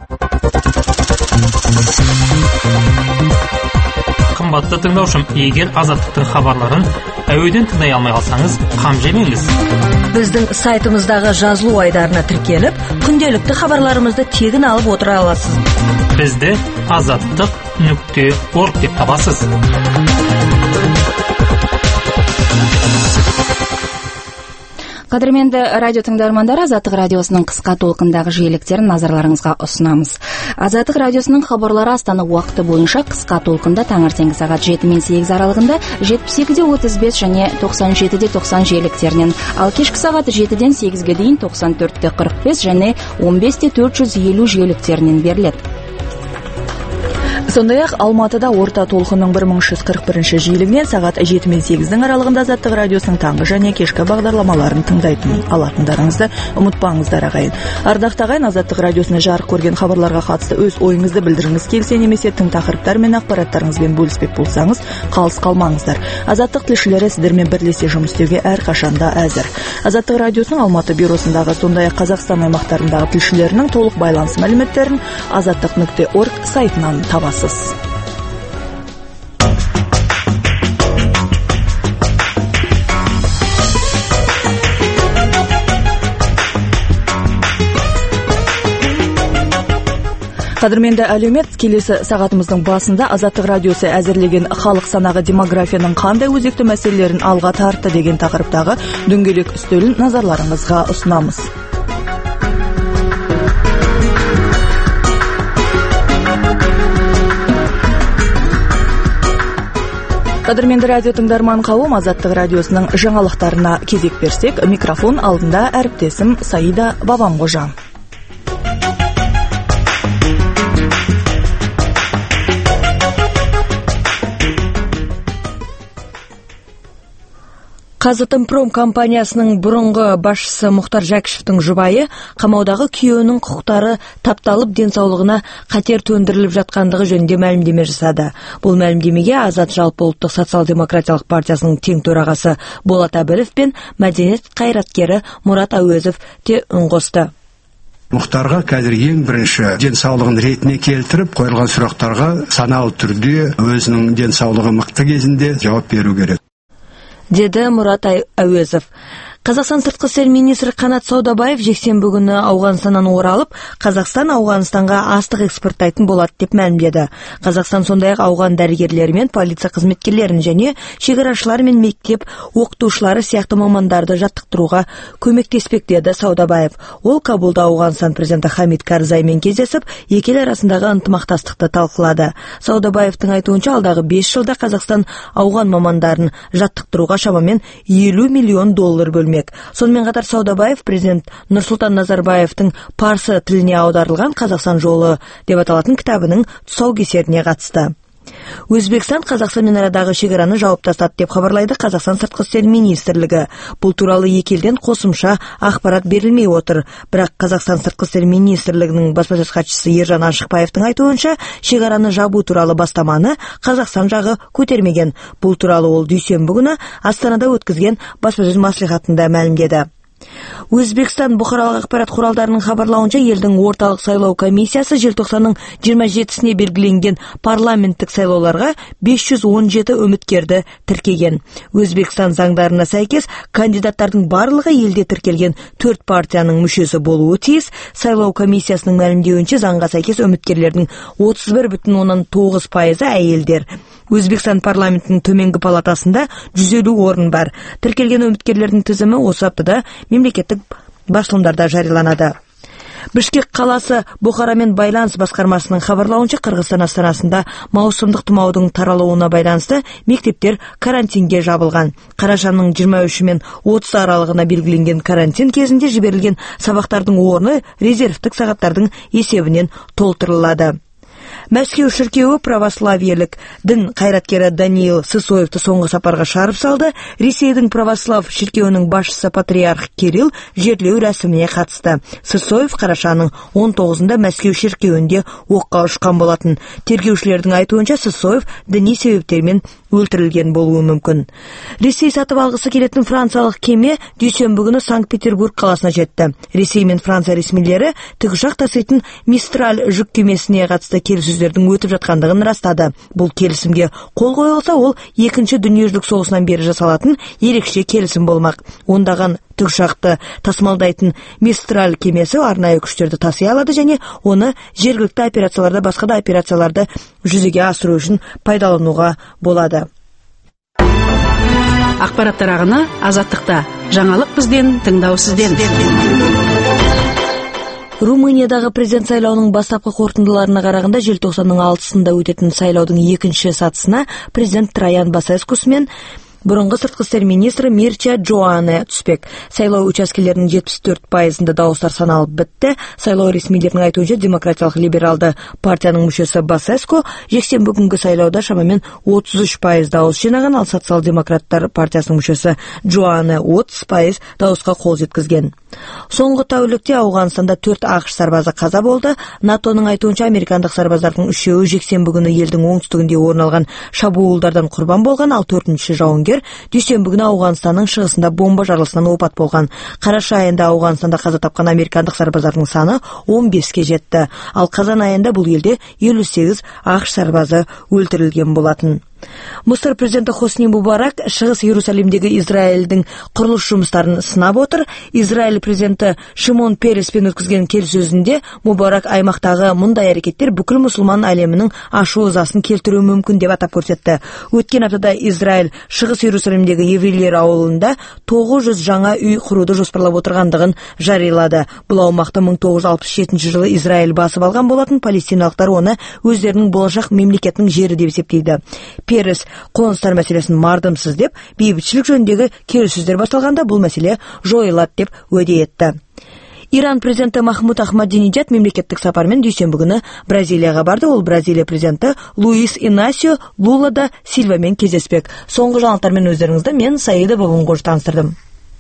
Қымбатты тыңдаушым, егер Азаттықтың хабарларын әуеден тыңдай алмай қалсаңыз, қам жемеңіз. Біздің сайтымыздағы жазылу айдарына тіркеліп, күнделікті хабарларымызды тегін алып отыра аласыз. Бізді azаттық.org деп табасыз. Қадірменді радио тыңдармандары, Азаттық радиосының қысқа толқындағы жиеліктерін назарларыңызға ұсынамыз. Азаттық радиосының хабарлары Астана уақыты бойынша қысқа толқында таңертеңгі сағат 7 мен 8 аралығында 78-35 және 97-90 жиеліктерінен, ал кешкі сағат 7-ден 8-ге дейін 94-45 және 15-450 жиеліктерінен беріледі. Сондай-ақ Алматыда орта толқынның 1341 жиілігінен сағат 7 мен 8-дің аралығында Азаттық радиосының таңғы және кешкі бағдарламаларын тыңдайтын алатындарыңызды ұмытпаңыздар ағайын. Ардақты ағайын, Азаттық радиосына жарық көрген хабарларға қатысты өз ойыңызды білдіріңіз келсе, немесе тың тақырыптар мен ақпараттарыңызбен бөліспек болсаңыз, қалыс қалмаңыздар. Азаттық тілшілері сіздермен бірлесе жұмыс істеуге әрқашанда әзір. Азаттық радиосының Алматы бюросындағы, сондай-ақ Қазақстан аймақтарындағы тілшілерінің толық байланыс мәліметтерін azаттық.org сайтынан табасыз. Қадірменді әлеумет, келесі сағатымыздың басында Азаттық радиосы әзірлеген халық санағы демографияның қандай өзекті мәселелерін алға тартты деген тақырыптағы дөңгелек үстелін назарларыңызға ұсынамыз. Қадірменді радио тыңдарман қауым, Азаттық радиосының жаңалықтарына кезек берсек, микрофон алдында әріптесім Саида Бабамғожа. Қазатомпром компаниясының бұрынғы басшысы Мұхтар Жәкішевтің жұбайы қамаудағы күйеуінің құқықтары тапталып денсаулығына қатер төндіріліп жатқандығы жөнінде мәлімдеме жасады. Бұл мәлімдемеге Азат жалпыұлттық социал-демократиялық партиясының тең төрағасы Болат Әбілов пен мәдениет қайраткері Мұрат Әуезов те үн қосты. Мұхтарға қазір ең бірінші денсаулығын ретіне келтіріп қойылған сұрақтарға саналы түрде өзінің денсаулығы мықты кезінде жауап беру керек, деді Мұрат Әуезов. Қазақстан сыртқы істер министрі Қанат Саудабаев жексенбі күні Ауғанстаннан оралып, Қазақстан Ауғанстанға астық экспорттайтын болады деп мәлімдеді. Қазақстан сондай-ақ ауған дәрігерлері мен полиция қызметкерлерін және шекарашылар мен мектеп оқытушылары сияқты мамандарды жаттықтыруға көмектеспек деді Саудабаев. Ол Кабулда Ауғанстан президенті Хамид Карзаймен кездесіп, екі ел арасындағы ынтымақтастықты талқылады. Саудабаевтың айтуынша, алдағы 5 жылда Қазақстан ауған мамандарын жаттықтыруға шамамен $50 миллион бөлмек. Сонымен қатар Саудабаев президент Нұрсұлтан Назарбаевтың парсы тіліне аударылған Қазақстан жолы деп аталатын кітабының тұсаукесеріне қатысты. Өзбекстан Қазақстанмен арадағы шекараны жауып тастады деп хабарлайды Қазақстан сыртқы істер министрлігі. Бұл туралы екі елден қосымша ақпарат берілмей отыр. Бірақ Қазақстан сыртқы істер министрлігінің баспасөз хатшысы Ержан Ашықбаевтың айтуынша, шекараны жабу туралы бастаманы Қазақстан жағы көтермеген. Бұл туралы ол дүйсенбі күні Астанада өткізген баспасөз маслихатында мәлімдеді. Өзбекстан бұқаралық ақпарат құралдарының хабарлауынша, елдің орталық сайлау комиссиясы желтоқсанның 27-сіне белгіленген парламенттік сайлауларға 517 үміткерді тіркеген. Өзбекстан заңдарына сәйкес, кандидаттардың барлығы елде тіркелген 4 партияның мүшесі болуы тиіс. Сайлау комиссиясының мәлімдеуінше, заңға сәйкес үміткерлердің 31,9% әйелдер. Өзбекстан парламентінің төменгі палатасында 150 орын бар. Тіркелген үміткерлердің тізімі осы аптада мемлекеттік басылымдарда жарияланады. Бішкек қаласы Бұхарамен байланыс басқармасының хабарлауынша, Қырғызстан астанасында маусымдық тұмаудың таралуына байланысты мектептер карантинге жабылған. Қарашаның 23 мен 30 аралығына белгіленген карантин кезінде жіберілген сабақтардың орны резервтік сағаттардың есебінен толтырылады. Мәскеу шіркеуі православиелік дін қайраткері Даниил Сысоевты соңғы сапарға шығарып салды. Ресейдің православ шіркеуінің басшысы патриарх Кирилл жерлеу рәсіміне қатысты. Сысоев қарашаның 19-ында Мәскеу шіркеуінде оққа ұшқан болатын. Тергеушілердің айтуынша, Сысоев діни себептермен өлтірілген болуы мүмкін. Ресей сатып алғысы келетін франциялық кеме дүйсенбі күні Санкт-Петербург қаласына жетті. Ресей мен Франция ресмилері тікұшақ таситын Мистраль жүк кемесіне қатысты келіссөздердің өтіп жатқандығын растады. Бұл келісімге қол қойылса, ол екінші дүниежүзілік соғысынан бері жасалатын ерекше келісім болмақ. Ондаған тікұшақты тасымалдайтын Мистраль кемесі арнайы күштерді таси алады және оны жергілікті операцияларда, басқа да операцияларды жүзеге асыру үшін пайдалануға болады. Ақпараттар ағыны Азаттықта. Жаңалық бізден, тыңдау сізден. Румыниядағы президент сайлауының бастапқы қорытындыларына қарағанда, желтоқсанның 6-сында өтетін сайлаудың екінші сатысына президент Траян Басескус мен бұрынғы сыртқы істер министрі Мирча Джоане түспек. Сайлау учаскелерінің 74%-ында дауыстар саналып бітті. Сайлау ресмилерінің айтуынша, демократиялық либералды партияның мүшесі Басеско жексенбі күнгі сайлауда шамамен 33% дауыс жинаған, ал социал-демократтар партиясының мүшесі Джоане 30% дауысқа қол жеткізген. Соңғы тәулікте Ауғанстанда 4 ақш сарбазы қаза болды. НАТОның айтуынша, американдық сарбаздардың 3-еуі жексенбі күні елдің оңтүстігінде орын алған шабуылдардан құрбан болған, ал 4-ші жауынгер дүйсенбі күні Ауғанстанның шығысында бомба жарылысынан опат болған. Қараша айында Ауғанстанда қаза тапқан американдық сарбаздардың саны 15-ке жетті, ал қазан айында бұл елде 58 ақш сарбазы өлтірілген болатын. Мысыр президенті Хосни Мубарак шығыс Иерусалимдегі Израильдің құрылыс жұмыстарын сынап отыр. Израиль президенті Шимон Переспен өткізген келіссөзінде Мубарак аймақтағы мұндай әрекеттер бүкіл мұсылман әлемінің ашу ызасын келтіруі мүмкін деп атап көрсетті. Өткен аптада Израиль шығыс Иерусалимдегі еврейлер ауылында 900 жаңа үй құруды жоспарлап отырғандығын жариялады. Бұл аумақты 1967 жылы Израиль басып алған болатын. Палестиналықтар оны өздерінің болашақ мемлекетінің жері деп есептейді. періс қоныстар мәселесін мардымсыз деп, бейбітшілік жөніндегі келіссөздер басталғанда бұл мәселе жойылады деп уәде етті. Иран президенті Махмуд Ахмадинеджад мемлекеттік сапармен дүйсенбі күні Бразилияға барды. Ол Бразилия президенті Луис Инасио Лула да Сильвамен кездеспек. Соңғы жаңалықтармен өздеріңізді мен Саида Бабунқожа таныстырдым.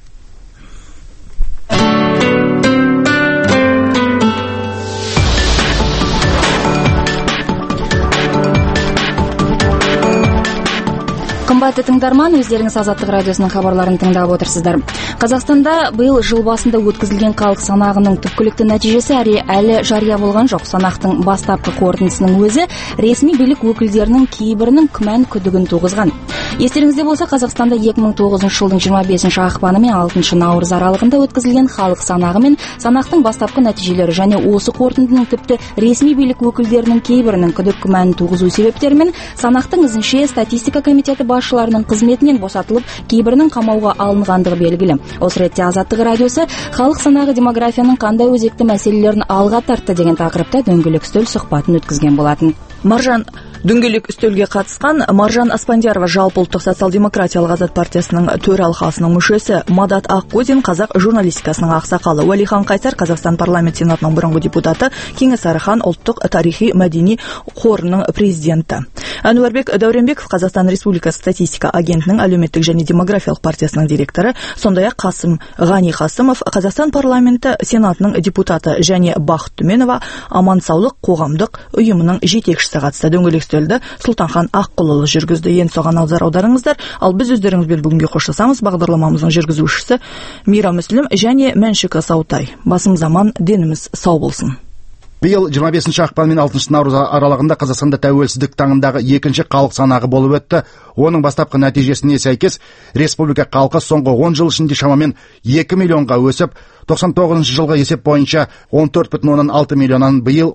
Қымбатты тыңдарман, өздеріңіз Азаттық радиосының хабарларын тыңдап отырсыздар. Қазақстанда биыл жыл басында өткізілген халық санағының түпкілікті нәтижесі әлі жария болған жоқ. Санақтың бастапқы қорытындысының өзі ресми билік өкілдерінің кейбірінің күмән күдігін туғызған. Естеріңізде болса, Қазақстанда 2009 жылдың 25 ақпаны мен 6 наурыз аралығында өткізілген халық санағы мен санақтың бастапқы нәтижелері және осы қорытындының тіпті ресми билік өкілдерінің кейбірінің күдік күмәнін туғызу себептерімен санақтың ізінше статистика комитеті басшыларының қызметінен босатылып, кейбірінің қамауға алынғандығы белгілі. Осы ретте Азаттық радиосы халық санағы демографияның қандай өзекті мәселелерін алға тартты деген тақырыпта дөңгелек үстел сұхбатын өткізген болатын. Дөңгелек үстелге қатысқан Маржан Аспандиярова жалпыұлттық социал-демократиялық азат партиясының төралқасының мүшесі, Мадат Аққозин қазақ журналистикасының ақсақалы, Уәлихан Қайсар Қазақстан парламент сенатының бұрынғы депутаты, Кеңес Арыхан ұлттық тарихи мәдени қорының президенті. Әнуарбек Дәуренбеков Қазақстан Республикасы статистика агентінің әлеуметтік және демографиялық партиясының директоры, сондай-ақ Қасым Ғани Қасымов Қазақстан парламенті сенатының депутаты және Бақыт Түменова Аман-саулық қоғамдық ұйымының жетекшісі қатысты. Дөңгелек үстелді Сұлтанхан Аққұлұлы жүргізді. Ең соған назар аударыңыздар. Ал біз өздеріңізбен бүгінге қоштасамыз. Бағдарламамыздың жүргізушісі Мира Мүслім және Мәншік Саутай. Басым заман, деніміз сау болсын. Биыл 25 ақпан мен 6 наурыз аралығында Қазақстанда тәуелсіздік таңындағы екінші халық санағы болып өтті. Оның бастапқы нәтижесіне сәйкес республика халқы соңғы 10 жыл ішінде шамамен 2 миллионға өсіп, 99 жылғы есеп бойынша 14,6 миллионнан биыл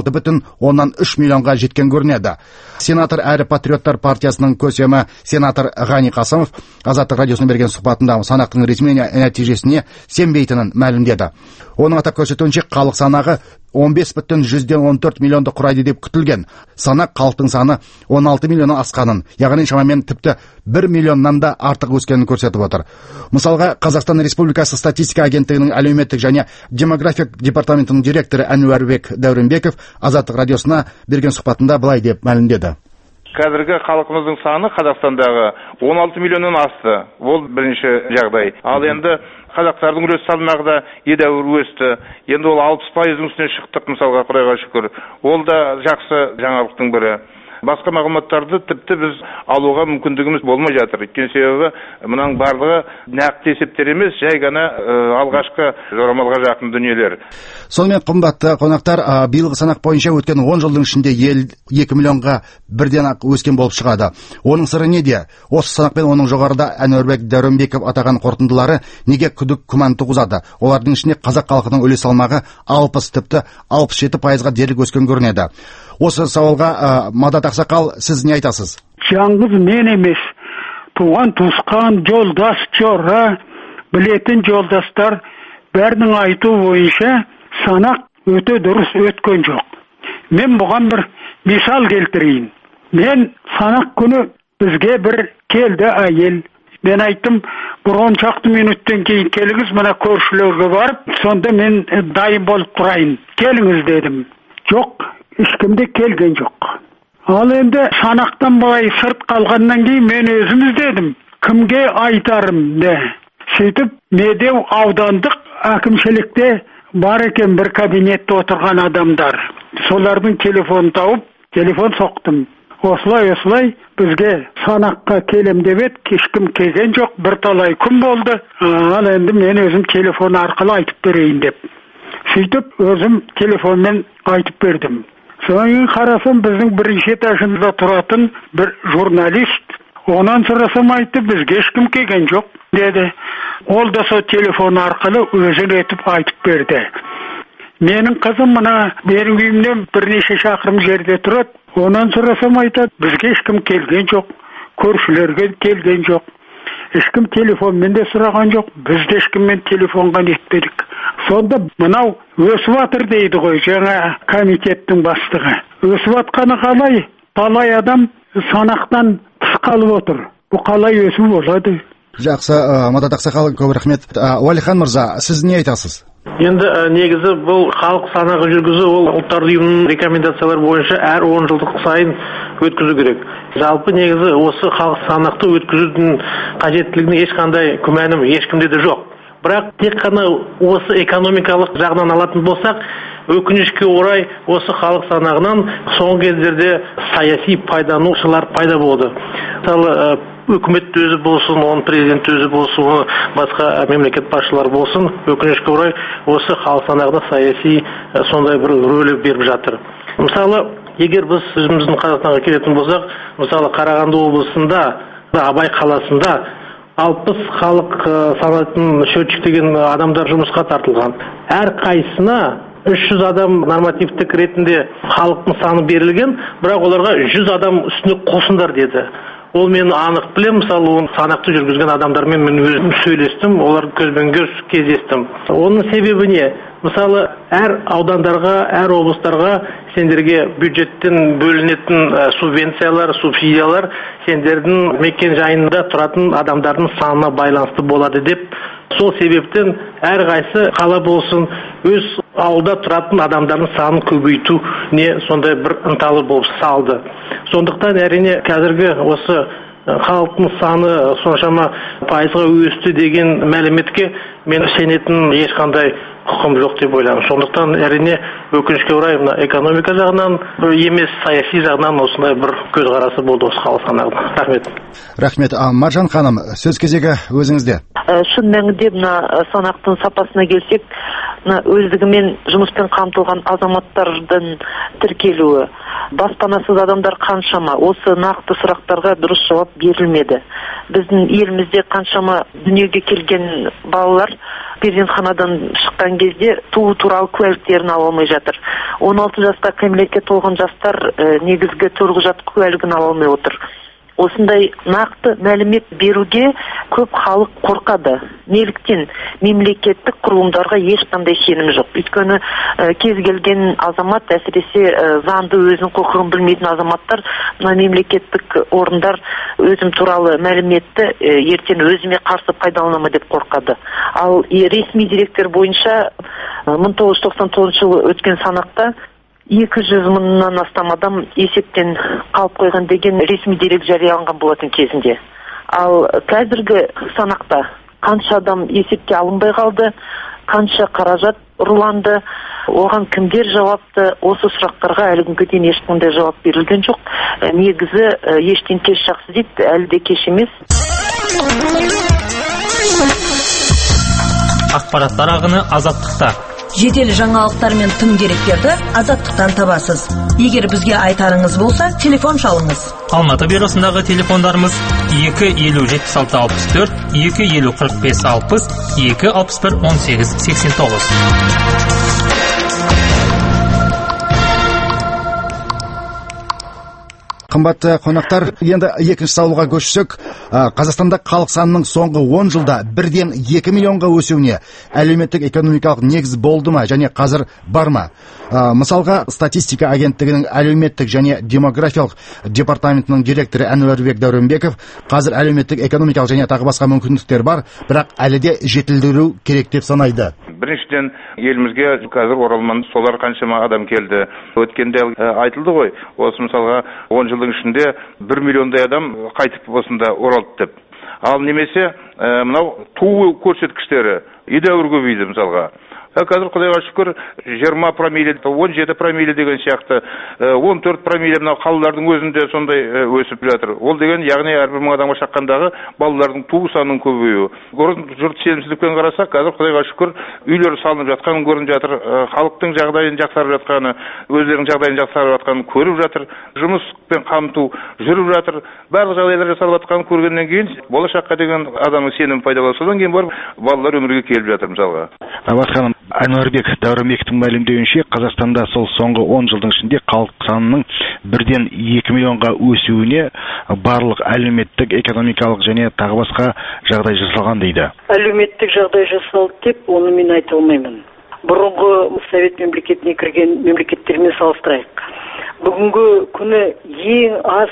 16,3 миллионға жеткен көрінеді. Сенатор әрі патриоттар партиясының көсемі сенатор Ғани Қасымов Азаттық радиосына берген сұхбатында санақтың ресми нәтижесіне сенбейтінін мәлімдеді. Оның атап көрсетуінше халық санағы 15,14 миллионды құрайды деп күтілген. Санақ халықтың саны 16 миллионнан асқанын, яғни шамамен тіпті 1 миллионнан да артық өскенін көрсетіп отыр. Мысалға, Қазақстан Республикасы статистика агенттігінің әлеуметтік және демографик департаментінің директоры Әнуарбек Дәуренбеков Азаттық радиосына берген сұхбатында былай деп мәлімдеді. Қазіргі халқымыздың саны Қазақстандағы 16 миллионнан асты. Ол бірінші жағдай. Ал енді қазақтардың үлес салмағы да едәуір өсті. Енді ол 60%-дің үстіне шықтық, мысалға, Құдайға шүкір. Ол да жақсы жаңалықтың бірі. Басқа мағлұматтарды тіпті біз алуға мүмкіндігіміз болмай жатыр. Өйткені себебі мұның барлығы нақты есептер емес, жай ғана алғашқы жорамалға жақын дүниелер. Сонымен қымбатты қонақтар, биылғы санақ бойынша өткен 10 жылдың ішінде ел 2 миллионға бірден ақ өскен болып шығады. Оның сыры неде? Осы санақпен оның жоғарыда Әнуарбек Дәуренбеков атаған қорытындылары неге күдік күмән туғызады? Олардың ішінде қазақ халқының үлес салмағы 60, тіпті 67%-ға дерлік өскен көрінеді. Осы сауалға Мадат Ақсақал, сіз не айтасыз? Жаңғыз мен емес, туған туысқан, жолдас, жора, білетін жолдастар бәрінің айту бойынша санақ өте дұрыс өткен жоқ. Мен бұған бір мисал келтірейін. Мен санақ күні бізге бір келді әйел. Мен айттым, бір 10 шақты минуттен кейін келіңіз, мына көршілерге барып, сонда мен дайын болып тұрайын. Келіңіз дедім. Жоқ, ешкімде келген жоқ. Ал енді санақтан былай сырт қалғаннан кейін мен өзім іздедім. Кімге айтарым де. Сөйтіп, Медеу аудандық әкімшілікте бар екен бір кабинетте отырған адамдар. Солардың телефонын тауып, телефон соқтым. Осылай бізге санаққа келем деп еді, ешкім келген жоқ, бірталай күн болды. Ал енді мен өзім телефон арқылы айтып берейін деп. Сөйтіп, өзім телефонмен айтып бердім. Соңын қарасам, біздің бірінші этажында тұратын бір журналист, онан сұрасам айтты, бізге ешкім келген жоқ деді. Ол да сол телефон арқылы өзін етіп айтып берді. Менің қызым мына менің үйімнен бірнеше шақырым жерде тұрады. Онан сұрасам айтады, бізге ешкім келген жоқ, көршілерге келген жоқ. Ешкім телефонмен де сұраған жоқ, біз де ешкіммен телефонға нетпедік. Сонда мынау өсіп атыр дейді ғой, жаңа комитеттің бастығы. Өсіп атқаны қалай? Талай адам санақтан осы қалып отыр. Бұл қалай өсу болады? Жақсы, Мадат Ақсақал, көп рахмет. Уәлихан мырза, сіз не айтасыз? Енді негізі бұл халық санағы жүргізу, ол ұлттар ұйымының рекомендациялары бойынша әр 10 жылдық сайын өткізу керек. Жалпы негізі осы халық санақты өткізудің қажеттілігіне ешқандай күмәнім ешкімде де жоқ. Бірақ тек қана осы экономикалық жағынан алатын болсақ, өкінішке орай осы халық санағынан соңғы кездерде саяси пайдаланушылар пайда болды. Мысалы, үкімет өзі болсын, оның президент өзі болсын, басқа мемлекет басшылары болсын, өкінішке орай осы халық санағына саяси сондай бір рөлі беріп жатыр. Мысалы, егер біз өзіміздің Қазақстанға келетін болсақ, мысалы Қарағанды облысында, Абай қаласында 60 халық санатын счетчик деген адамдар жұмысқа тартылған. Әр қайсына 300 адам нормативтік ретінде халықтың саны берілген, бірақ оларға 100 адам үстіне қосындар деді. Ол мен анық білем, мысалы, оны санақты жүргізген адамдармен мен өзім сөйлестім, олар көзбен көз кездестім. Оның себебі не? Мысалы, әр аудандарға, әр облыстарға сендерге бюджеттен бөлінетін субвенциялар, субсидиялар сендердің мекен жайында тұратын адамдардың санына байланысты болады деп, сол себептен әр қайсы қала болсын, өз ауылда тұратын адамдардың санын көбейту не сондай бір ынталы болып салды. Сондықтан әрине қазіргі осы халықтың саны соншама пайызға өсті деген мәліметке мен сенетін ешқандай құқым жоқ деп ойлаймын. Сондықтан әрине өкінішке орай экономика жағынан емес, саяси жағынан осындай бір көзқарасы болды осы халық санағына. Рахмет. Рахмет. Маржан ханым, сөз кезегі өзіңізде. Шын мәнінде мына санақтың сапасына келсек, өздігімен жұмыспен қамтылған азаматтардың тіркелуі, баспанасыз адамдар қаншама, осы нақты сұрақтарға дұрыс жауап берілмеді. Біздің елімізде қаншама дүниеге келген балалар перзентханадан шыққан кезде туу туралы куәліктерін ала алмай жатыр. 16 жасқа кәмелетке толған жастар негізгі төлқұжат куәлігін ала алмай отыр. Осындай нақты мәлімет беруге көп халық қорқады. Неліктен? Мемлекеттік құрылымдарға ешқандай сенім жоқ. Өйткені кез келген азамат, әсіресе заңды өзінің құқығын білмейтін азаматтар, мемлекеттік орындар өзім туралы мәліметті ертең өзіме қарсы пайдаланама деп қорқады. Ал ресми деректер бойынша 1999 жылы өткен санақта 200 мыңнан астам адам есептен қалып қойған деген ресми дерек жарияланған болатын кезінде. Ал қазіргі санақта қанша адам есепке алынбай қалды, қанша қаражат ұрланды, оған кімдер жауапты, осы сұрақтарға әлі күнге дейін ешқандай жауап берілген жоқ. Негізі ештен кеш жақсы дейді, әлі де кеш емес. Ақпараттар ағыны азаттықта. Жедел жаңалықтар мен тың деректерді азаттықтан табасыз. Егер бізге айтарыңыз болса, телефон шалыңыз. Алматы бюросындағы телефондарымыз 250-76-64, 250-45-60, 261-18-89. Қымбатты қонақтар, енді екінші сауалға көшсек, Қазақстанда халық санының соңғы 10 жылда 1-2 миллионға өсуіне әлеуметтік экономикалық негіз болды ма және қазір бар ма? Мысалға, статистика агенттігінің әлеуметтік және демографиялық департаментінің директоры Әнуарбек Дәуренбеков қазір әлеуметтік экономикалық және тағы басқа мүмкіндіктер бар, бірақ әлі де жетілдіру керек деп санайды. Біріншіден, елімізге қазір оралман солар қаншама адам келді. Өткенде айтылды ғой, осы мысалға 10 жылдың ішінде 1 миллиондай адам қайтып осында оралды деп. Ал немесе мынау туу көрсеткіштері едәуір көбейді мысалға. Қазір құдайға шүкір 20 промилле, 17 промилле деген сияқты, 14 промилле мынау қалалардың өзінде сондай өсіп жатыр. Ол деген яғни әрбір мың адамға шаққандағы балалардың туу санының көбеюі. Жұрт сенімсіздікпен қарасақ, қазір құдайға шүкір үйлер салынып жатқанын көрініп жатыр, халықтың жағдайын жақсарып жатқаны, өздерінің жағдайын жақсарып жатқанын көріп жатыр, жұмыспен қамту жүріп жатыр. Барлық жағдайлар жасалып жатқанын көргеннен кейін болашаққа деген адамның сенімі пайда болады. Содан кейін барып балалар өмірге келіп жатыр мысалға. Ханым, Әнуарбек Дәуренбековтің мәлімдеуінше, Қазақстанда сол соңғы 10 жылдың ішінде халық санының 1-2 миллионға өсуіне барлық әлеуметтік, экономикалық және тағы басқа жағдай жасалған дейді. Әлеуметтік жағдай жасалды деп, оны мен айта алмаймын. Бұрынғы Совет мемлекетіне кірген мемлекеттермен салыстырайық. Бүгінгі күні ең аз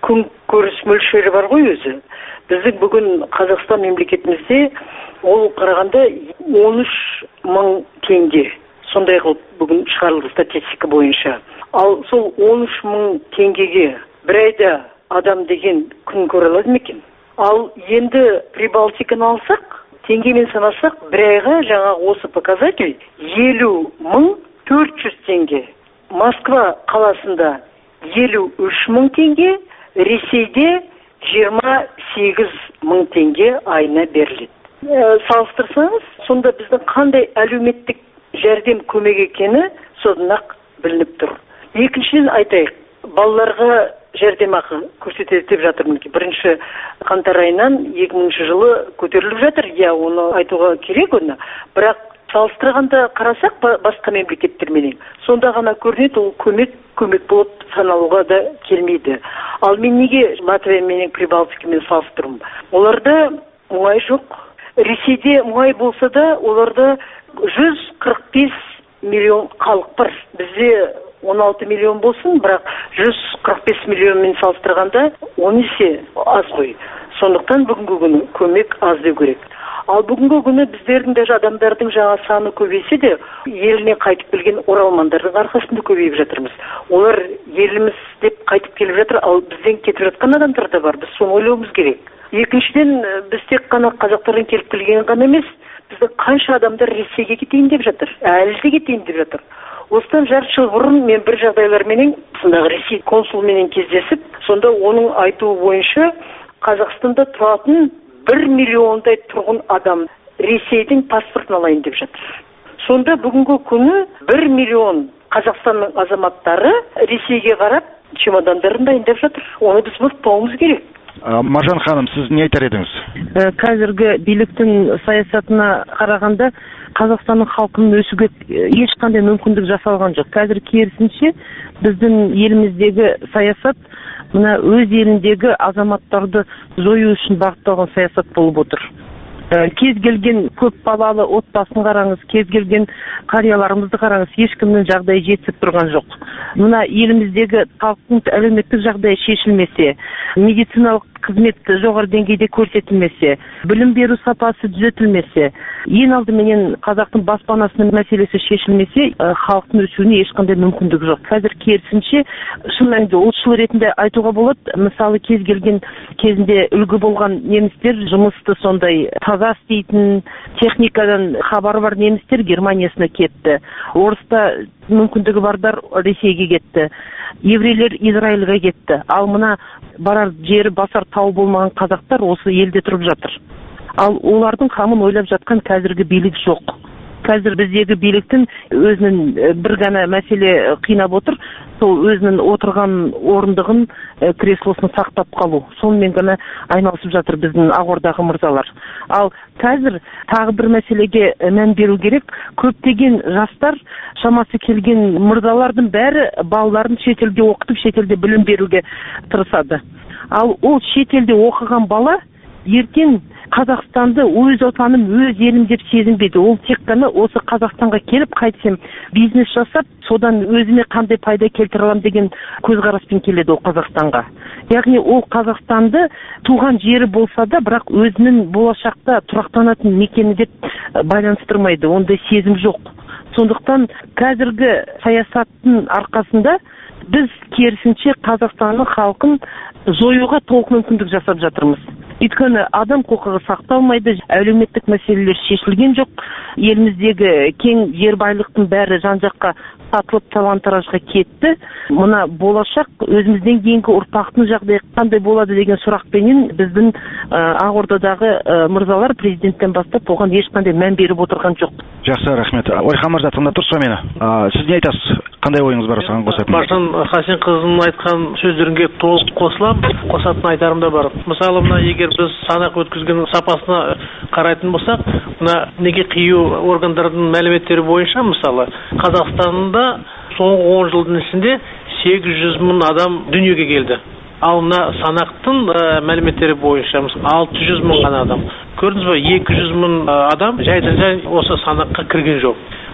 күн көріс мөлшері бар ғой өзі. Біздің бүгін Қазақстан мемлекетімізде ол қарағанда 13.000 теңге. Сондай қылып бүгін шығарылды статистика бойынша. Ал сол 13.000 теңгеге бір айда адам деген күн көре алады ма екен? Ал енді Прибалтиканы алсақ, теңгемен санасақ, бір айға жаңағы осы показатель 50.400 теңге. Москва қаласында 53.000 теңге, Ресейде 28.000 теңге айына беріледі. Салыстырсаңыз, сонда біздің қандай әлеуметтік жәрдем көмек екені содан-ақ білініп тұр. Екіншіден айтайық, балаларға жәрдемақы көрсетеді деп жатырмын. Бірінші қаңтар айынан 2000 жылы көтеріліп жатыр. Оны айтуға керек оны. Бірақ салыстырғанда қарасақ басқа мемлекеттермен, сонда ғана көрінеді, ол көмек болып саналуға да келмейді. Ал мен неге Латвия мен Прибалтикамен салыстырмын? Оларда оңай жоқ. Ресейде оңай болса да, оларда 145 миллион халық бар. Бізде 16 миллион болсын, бірақ 145 миллионмен салыстырғанда 10 есе аз ғой. Сондықтан бүгінгі күні көмек аз деу керек. Ал бүгінгі күні біздердің даже адамдардың жаңа саны көбейсе де, еліне қайтып келген оралмандардың арқасында көбейіп жатырмыз. Олар еліміз деп қайтып келіп жатыр, ал бізден кетіп жатқан адамдар да бар. Біз соны ойлауымыз керек. Екіншіден, біз тек қана қазақтардан келіп келген ғана емес, біздің қанша адамдар Ресейге кетейін деп жатыр, әлі де кетейін деп жатыр. Осыдан жарты жыл бұрын мен бір жағдайларменен, сондағы Ресей консулменен кездесіп, сонда оның айтуы бойынша Қазақстанда тұратын 1 миллиондай тұрғын адам Ресейдің паспортын алайын деп жатыр. Сонда бүгінгі күні 1 миллион Қазақстанның азаматтары Ресейге қарап чемодандарын дайындап жатыр. Оны біз ұмытпауымыз керек. Маржан ханым, сіз не айтар едіңіз? Қазіргі биліктің саясатына қарағанда Қазақстанның халқының өсуге ешқандай мүмкіндік жасалған жоқ. Қазір керісінше біздің еліміздегі саясат мына өз еліндегі азаматтарды жою үшін бағытталған саясат болып отыр. Кез келген көп балалы отбасын қараңыз, кез келген қарияларымызды қараңыз, ешкімнің жағдайы жетісіп тұрған жоқ. Мына еліміздегі халықтың әлеуметтік жағдайы шешілмесе, медициналық қызмет жоғары деңгейде көрсетілмесе, білім беру сапасы түзетілмесе, ең алдыменен қазақтың баспанасының мәселесі шешілмесе, халықтың өсуіне ешқандай мүмкіндік жоқ. Қазір керісінше, шын мәнінде ұлтшыл ретінде айтуға болады, мысалы кез келген кезінде үлгі болған немістер жұмысты сондай таза істейтін, техникадан хабары бар немістер Германиясына кетті. Орыста мүмкіндігі бардар Ресейге кетті. Еврейлер Израильге кетті. Ал мына барар жері басар тау болмаған қазақтар осы елде тұрып жатыр. Ал олардың қамын ойлап жатқан қазіргі билік жоқ. Қазір біздегі биліктің өзінің бір ғана мәселе қинап отыр, сол өзінің отырған орындығын, креслосын сақтап қалу. Сонымен ғана айналысып жатыр біздің Ақордағы мырзалар. Ал қазір тағы бір мәселеге мән беру керек. Көптеген жастар, шамасы келген мырзалардың бәрі балаларын шетелде оқытып, шетелде білім беруге тырысады. Ал ол шетелде оқыған бала ертең Қазақстанды өз отаным, өз елім деп сезінбейді. Ол тек қана осы Қазақстанға келіп қайтсем, бизнес жасап, содан өзіме қандай пайда келтіре аламын деген көзқараспен келеді ол Қазақстанға. Яғни ол Қазақстанды туған жері болса да, бірақ өзінің болашақта тұрақтанатын мекені деп байланыстырмайды. Ондай сезім жоқ. Сондықтан қазіргі саясаттың арқасында біз керісінше Қазақстанның халқын жоюға толық мүмкіндік жасап жатырмыз. Өйткені адам құқығы сақталмайды, әлеуметтік мәселелер шешілген жоқ. Еліміздегі кең жер байлықтың бәрі жан-жаққа сатылып талан-таражға кетті. Мына болашақ өзімізден кейінгі ұрпақтың жағдайы қандай болады деген сұрақпенен біздің Ақордадағы мырзалар президенттен бастап оған ешқандай мән беріп отырған жоқ. Жақсы, рахмет. Ойхан мырза, тыңдап тұрсыз мені. Сіз не айтасыз? Қандай ойыңыз бар осыған қосатын? Маржан Хасен қызының айтқан сөздерге толық қосыламын. Қосатын айтарым да бар. Мысалы, мына егер біз санақ өткізген сапасына қарайтын болсақ, мына неге қию органдардың мәліметтері бойынша, мысалы, Қазақстанда соңғы 10 жылдың ішінде 800 мың адам дүниеге келді. Ал мына санақтың мәліметтері бойынша 600 мың адам. Көрдіңіз бе, 200 мың адам жайдан-жай осы санаққа кірген жоқ.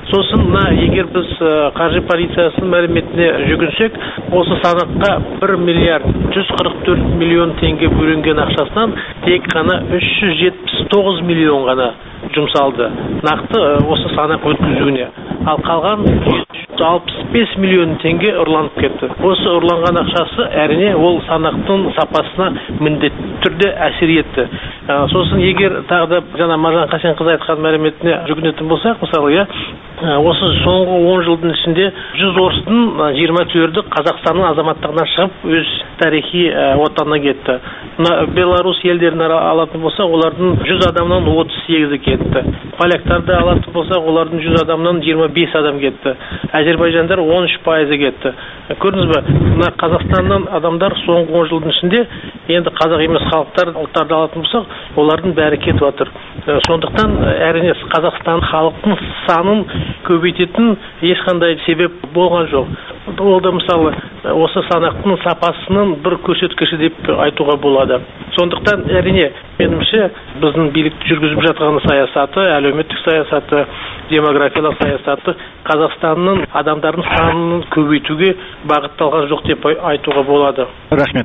Сосын егер біз қаржы полициясының мәліметіне жүгінсек, осы санаққа 1 миллиард 144 миллион теңге бөлінген ақшасынан тек қана 379 миллион ғана жұмсалды. Нақты осы санақ өткізуіне. Ал қалған 65 миллион теңге ұрланып кетті. Осы ұрланған ақшасы әрине ол санақтың сапасына міндетті түрде әсер етті. Сосын егер тағы да жаңа Маржан Қасенқызы айтқан мәліметіне жүгінетін болсақ, мысалы, осы соңғы 10 жылдың ішінде 100 орыстың 24-і Қазақстанның азаматтығынан шығып өз тарихи отанына кетті. Беларусь елдерін алатын болсақ, олардың 100 адамнан 38-і кетті. Поляктарды алатын болсақ, олардың 100 адамнан 25 адам кетті. Әзербайжандар 13% кетті. Көрдіңіз бе, Қазақстаннан адамдар соңғы 10 жылдың ішінде енді қазақ емес халықтар, ұлттарды алатын болсақ, олардың бәрі кетіп жатыр. Сондықтан әрине Қазақстан халықтың санын көбейтетін ешқандай себеп болған жоқ. Ол да мысалы осы санақтың сапасының бір көрсеткіші деп айтуға болады. Сондықтан әрине меніңше біздің билік жүргізіп жатқан саясаты, әлеуметтік саясаты, демографиялық саясаты Қазақстанның адамдардың санын көбейтуге бағытталған жоқ деп айтуға болады. Рахмет.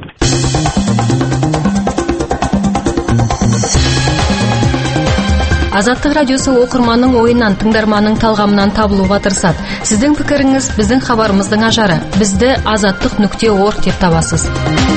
Азаттық радиосы оқырманның ойынан, тыңдарманның талғамынан табылуға тырысады. Сіздің пікіріңіз біздің хабарымыздың ажары. Бізді azаттық.org деп табасыз.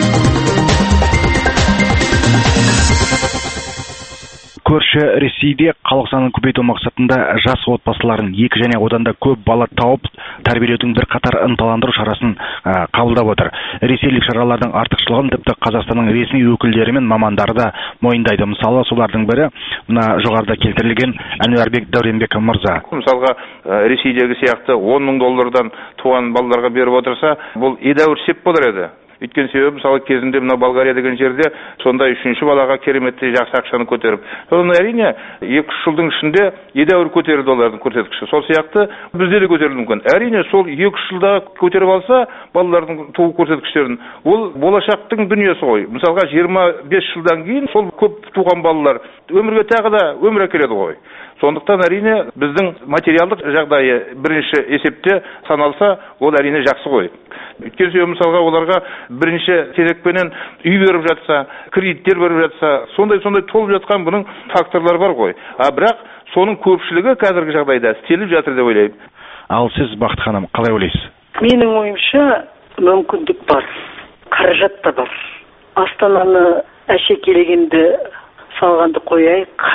Көрші Ресейде халық санын көбейту мақсатында жас отбасыларын 2 және одан да көп бала тауып тәрбиелеудің бір қатар ынталандыру шарасын қабылдап отыр. Ресейлік шаралардың артықшылығын тіпті Қазақстанның ресми өкілдері мен мамандары да мойындайды. Мысалы, солардың бірі мына жоғарыда келтірілген Әнуарбек Дәуренбек мырза. Мысалға, Ресейдегі сияқты 10 мың доллардан туған балаларға беріп отырса, бұл едәуір сеп болар еді. Өйткені себебі, мысалы, кезінде мына Болгария деген жерде сондай 3-ші балаға кереметті жақсы ақшаны көтеріп. Соны әрине 2-3 жылдың ішінде едәуір көтерді олардың көрсеткіші. Сол сияқты бізде де көтерілуі мүмкін. Әрине сол 2-3 жылда көтеріп алса балалардың туу көрсеткіштерін, ол болашақтың дүниесі ғой. Мысалға 25 жылдан кейін сол көп туған балалар өмірге тағы да өмір әкеледі ғой. Сондықтан әрине біздің материалдық жағдайы бірінші есепте саналса, ол әрине жақсы ғой. Өйткені себебі мысалға оларға бірінші кезекпенен үй беріп жатса, кредиттер беріп жатса, сондай толып жатқан бұның факторлар бар ғой. Бірақ соның көпшілігі қазіргі жағдайда істеліп жатыр деп ойлаймын. Ал сіз, Бақыт ханым, қалай ойлайсыз? Менің ойымша мүмкіндік бар, қаражат та бар. Астананы әшекейлегенді салғанды қояйық.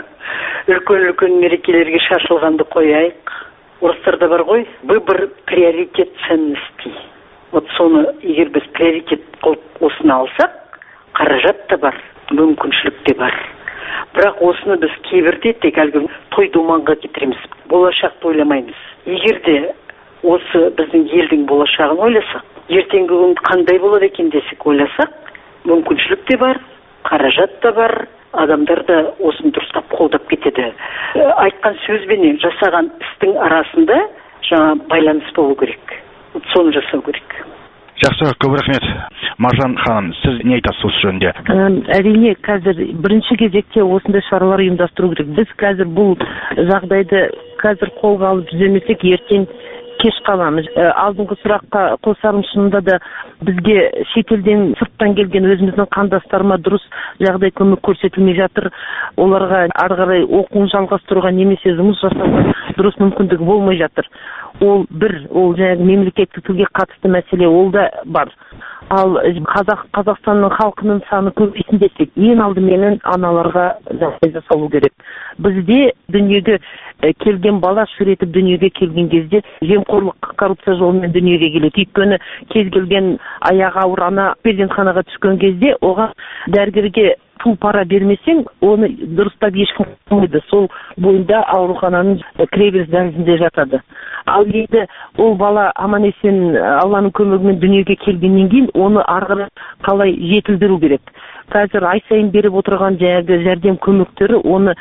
Үлкен мерекелерге шашылғанды қояйық. Орыстарда бар ғой, выбор приоритет ценностей. Вот соны егер біз приоритет қылып осыны алсақ, қаражат та бар, мүмкіншілік те бар. Бірақ осыны біз кейбірде тек әлгі той думанға кетіреміз, болашақты ойламаймыз. Егер де осы біздің елдің болашағын ойласақ, ертеңгі күн қандай болады екен десек ойласақ, мүмкіншілік те бар, қаражат та бар, адамдар да осыны дұрыстап қолдап кетеді. Айтқан сөзбен жасаған істің арасында жаңа байланыс болу керек. Соны жасау керек. Жақсы, көп рахмет. Маржан ханым, сіз не айтасыз осы жөнінде? Әрине, қазір бірінші кезекте осындай шаралар ұйымдастыру керек. Біз қазір бұл жағдайды қолға алып жүземесек, ертең кеш қаламыз. Алдыңғы сұраққа қосарым, шынында да бізге шетелден сырттан келген өзіміздің қандастарыма дұрыс жағдай көмек көрсетілмей жатыр. Оларға ары қарай оқуын жалғастыруға немесе жұмыс жасауға дұрыс мүмкіндігі болмай жатыр. Ол жаңағы мемлекеттік тілге қатысты мәселе, ол да бар. Ал Қазақстанның халқының саны көбейсін десек, ең алдыменен аналарға жағдай жасалу керек. Бізде дүниеге келген бала шүретіп дүниеге келген кезде жемқорлық, коррупция жолымен дүниеге келеді. Өйткені кез келген аяғы ауыр ана перзентханаға түскен кезде оған дәрігерге пул пара бермесең, оны дұрыстап ешкім қоймайды. Сол бойында аурухананың кіреберіс дәлізінде жатады. Ал енді ол бала аман-есен Алланың көмегімен дүниеге келгеннен кейін оны арғы қалай жетілдіру керек. Қазір ай сайын беріп отырған жәрдем көмектері оны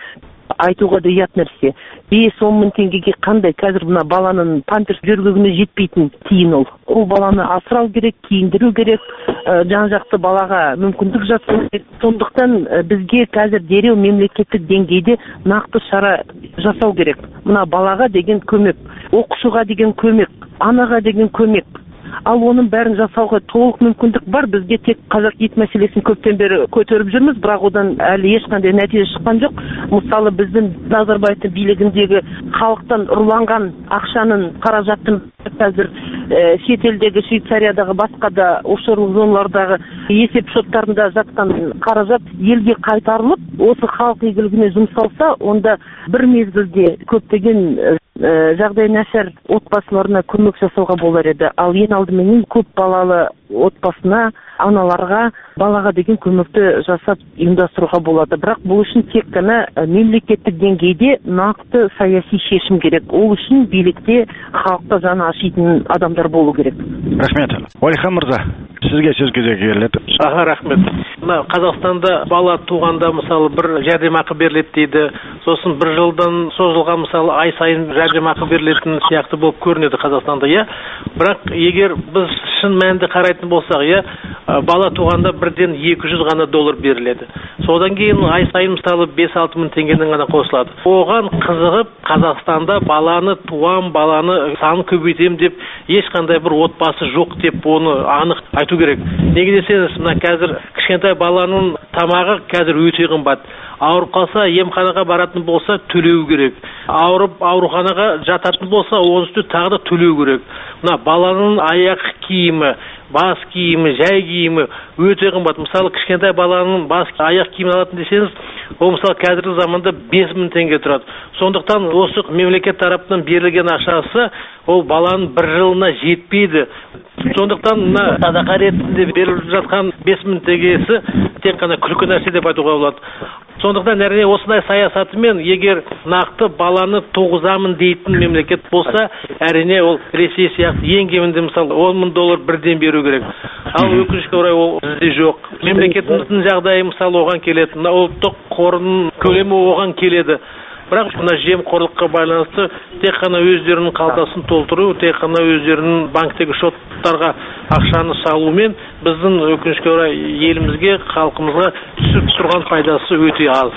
айтуға да ұят нәрсе. 5-10 мың теңгеге қандай қазір мына баланың памперс жөргегіне жетпейтін тиын ол. Ол баланы асырау керек, киіндіру керек, жан-жақты балаға мүмкіндік жасау керек. Сондықтан бізге қазір дереу мемлекеттік деңгейде нақты шара жасау керек. Мына балаға деген көмек, оқушыға деген көмек, анаға деген көмек. Ал оның бәрін жасауға толық мүмкіндік бар. Бізге тек қазақ ет мәселесін көптен бері көтеріп жүрміз, бірақ одан әлі ешқандай нәтиже шыққан жоқ. Мысалы, біздің Назарбаевтың билігіндегі халықтан ұрланған ақшаның қаражаттың қазір шетелдегі Швейцариядағы басқа да офшорлық зоналардағы есеп шоттарында жатқан қаражат елге қайтарылып, осы халық игілігіне жұмсалса, онда бір мезгілде көптеген жағдай нашар отбасыларына көмек жасауға болар еді. Ал ең алдымен көп балалы отбасына, аналарға, балаға деген көмекті жасап ұйымдастыруға болады. Бірақ бұл үшін тек қана мемлекеттік деңгейде нақты саяси шешім керек. Ол үшін билікте халықта жаны ашитын адамдар болу керек. Рахмет. Уәлихан мырза, сізге сөз кезегі беріледі. Рахмет. Мына Қазақстанда бала туғанда мысалы бір жәрдемақы беріледі дейді. Сосын бір жылдан созылған мысалы ай сайын жәрдемақы берілетін сияқты болып көрінеді Қазақстанда, иә. Бірақ егер біз шын мәнінде қарайтын болсақ, иә, бала туғанда бірден $200 ғана беріледі. Содан кейін ай сайын мысалы 5-6 мың теңгенің ғана қосылады. Оған қызығып Қазақстанда баланы туам, баланы санын көбейтем деп ешқандай бір отбасы жоқ деп оны анық айту керек. Неге десеңіз, мына қазір кішкентай баланың тамағы қазір өте қымбат. Ауырып қалса, емханаға баратын болса, төлеу керек. Ауырып ауруханаға жататын болса, оның үстіне тағы да төлеу керек. Мына баланың аяқ киімі, бас киімі, жай киімі өте қымбат. Мысалы, кішкентай баланың бас аяқ киімін алатын десеңіз, ол мысалы қазіргі заманда 5 мың теңге тұрады. Сондықтан осы мемлекет тарапынан берілген ақшасы ол баланың бір жылына жетпейді. Сондықтан мына садақа ретінде беріліп жатқан 5 мың теңгесі тек қана күлкі нәрсе деп айтуға болады. Сондықтан әрине осындай саясатымен егер нақты баланы туғызамын дейтін мемлекет болса, әрине ол Ресей сияқты ең кемінде мысалы $10 мың бірден беру керек. Ал өкінішке орай ол бізде жоқ. Мемлекетіміздің жағдайы мысалы оған келеді. Ұлттық қорының көлемі оған келеді. Бірақ мына жемқорлыққа байланысты тек қана өздерінің қалтасын толтыру, тек қана өздерінің банктегі шоттарға ақшаны салумен біздің өкінішке орай елімізге, халқымызға түсіп тұрған пайдасы өте аз.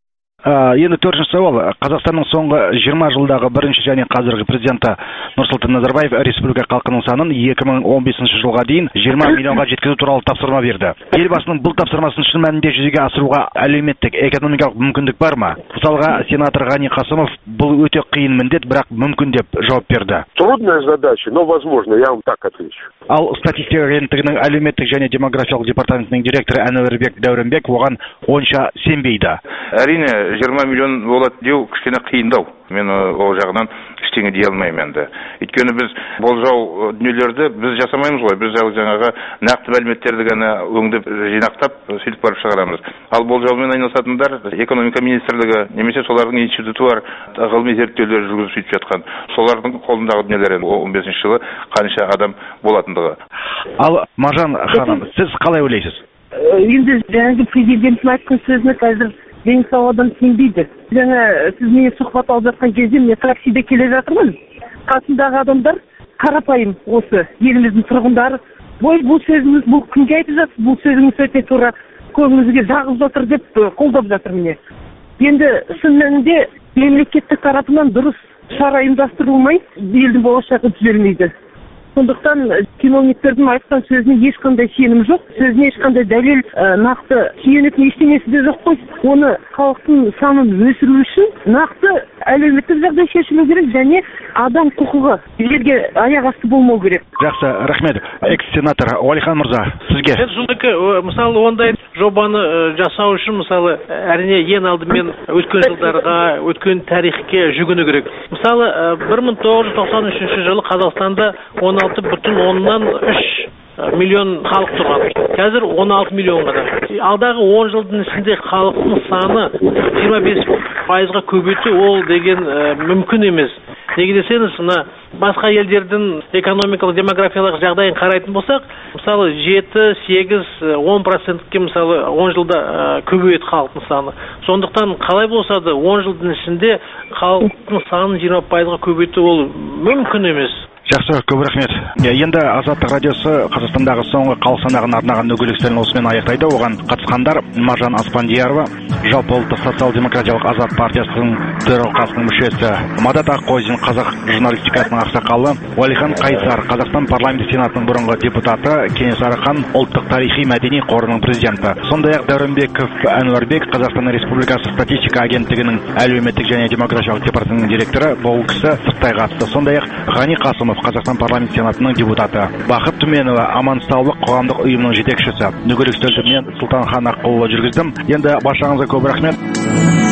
Енді төртінші сауал. Қазақстанның соңғы 20 жылдағы бірінші және қазіргі президенті Нұрсұлтан Назарбаев республика халқының санын 2015 жылға дейін 20 миллионға жеткізу туралы тапсырма берді. Елбасының бұл тапсырмасын шын мәнінде жүзеге асыруға әлеуметтік, экономикалық мүмкіндік бар ма? Мысалға, сенатор Ғани Қасымов бұл өте қиын міндет, бірақ мүмкін деп жауап берді. Трудная задача, но возможно, я вам так отвечу. Ал статистика агенттігінің әлеуметтік және демографиялық департаментінің директоры Әнуарбек Дәуренбек оған онша сенбейді. Әрине 20 миллион болады деу кішкене қиындау. Мен ол жағынан ештеңе дей алмаймын енді. Өйткені біз болжау дүниелерді біз жасамаймыз ғой. Біз жаңағы нақты мәліметтерді ғана өңдеп жинақтап сөйтіп барып шығарамыз. Ал болжаумен айналысатындар экономика министрлігі немесе солардың институты бар, ғылыми зерттеулер жүргізіп сөйтіп жатқан. Солардың қолындағы дүниелер 15 жылы қанша адам болатындығы. Ал Маржан ханым, сіз қалай ойлайсыз? Енді жаңағы президенттің айтқан сөзіне қазір ең сау адам сенбейді. Жаңа сіз мені сұхбат алып жатқан кезде мен таксиде келе жатырмын. Қасымдағы адамдар қарапайым осы еліміздің тұрғындары. Бұл сөзіңіз бұл кімге айтып жатсыз? Бұл сөзіңіз өте тура, көңіліңізге жағып жатыр деп қолдап жатыр міне. Енді шын мәнінде мемлекеттік тарапынан дұрыс шара ұйымдастырылмай, елдің болашағы түзелмейді. Сондықтан чиновниктердің айтқан сөзіне ешқандай сенім жоқ, сөзіне ешқандай дәлел нақты сүйенетін ештеңесі де жоқ қой. Оны халықтың санын өсіру үшін нақты әлеуметтік жағдай шешілу керек және адам құқығы жерге аяқ асты болмау керек. Жақсы, рахмет. Экс-сенатор Уәлихан мырза, сізге. Мысалы, ондай жобаны жасау үшін мысалы әрине ең алдымен өткен жылдарға, өткен тарихке жүгіну керек. Мысалы, 1993 жылы Қазақстанда 16,3 миллион халық тұрған. Қазір 16 миллион ғана. Алдағы 10 жылдың ішінде халықтың саны 25%-ға көбейту ол деген мүмкін емес. неге десеңіз, мына басқа елдердің экономикалық демографиялық жағдайын қарайтын болсақ, мысалы 7-8-10%-ке мысалы 10 жылда көбейеді халықтың саны. Сондықтан қалай болса да 10 жылдың ішінде халықтың санын 20%-ға көбейту ол мүмкін емес. Жақсы, көп рахмет. Енді Азаттық радиосы Қазақстандағы соңғы халық санағына арнаған дөңгелек осымен аяқтайды. Оған қатысқандар Маржан Аспандиярова, жалпыұлттық социал-демократиялық Азат партиясының төралқасының мүшесі, Мадат Аққозин, қазақ журналистикасының ақсақалы, Уәлихан Қайсар, Қазақстан парламенті сенатының бұрынғы депутаты, Кенесары хан ұлттық тарихи мәдени қорының президенті. Сондай-ақ Дәуренбеков Әнуарбек, Қазақстан Республикасы статистика агенттігінің әлеуметтік және демографиялық департаментінің директоры, бұл кісі сырттай қатысты. Сондай-ақ Ғани Қасымов, Қазақстан парламент сенатының депутаты. Бақыт Түменова, Аман-саулық қоғамдық ұйымының жетекшісі. Дөңгелек үстелді мен Сұлтанхан Аққұлы жүргіздім. Енді баршаңызға көп рахмет.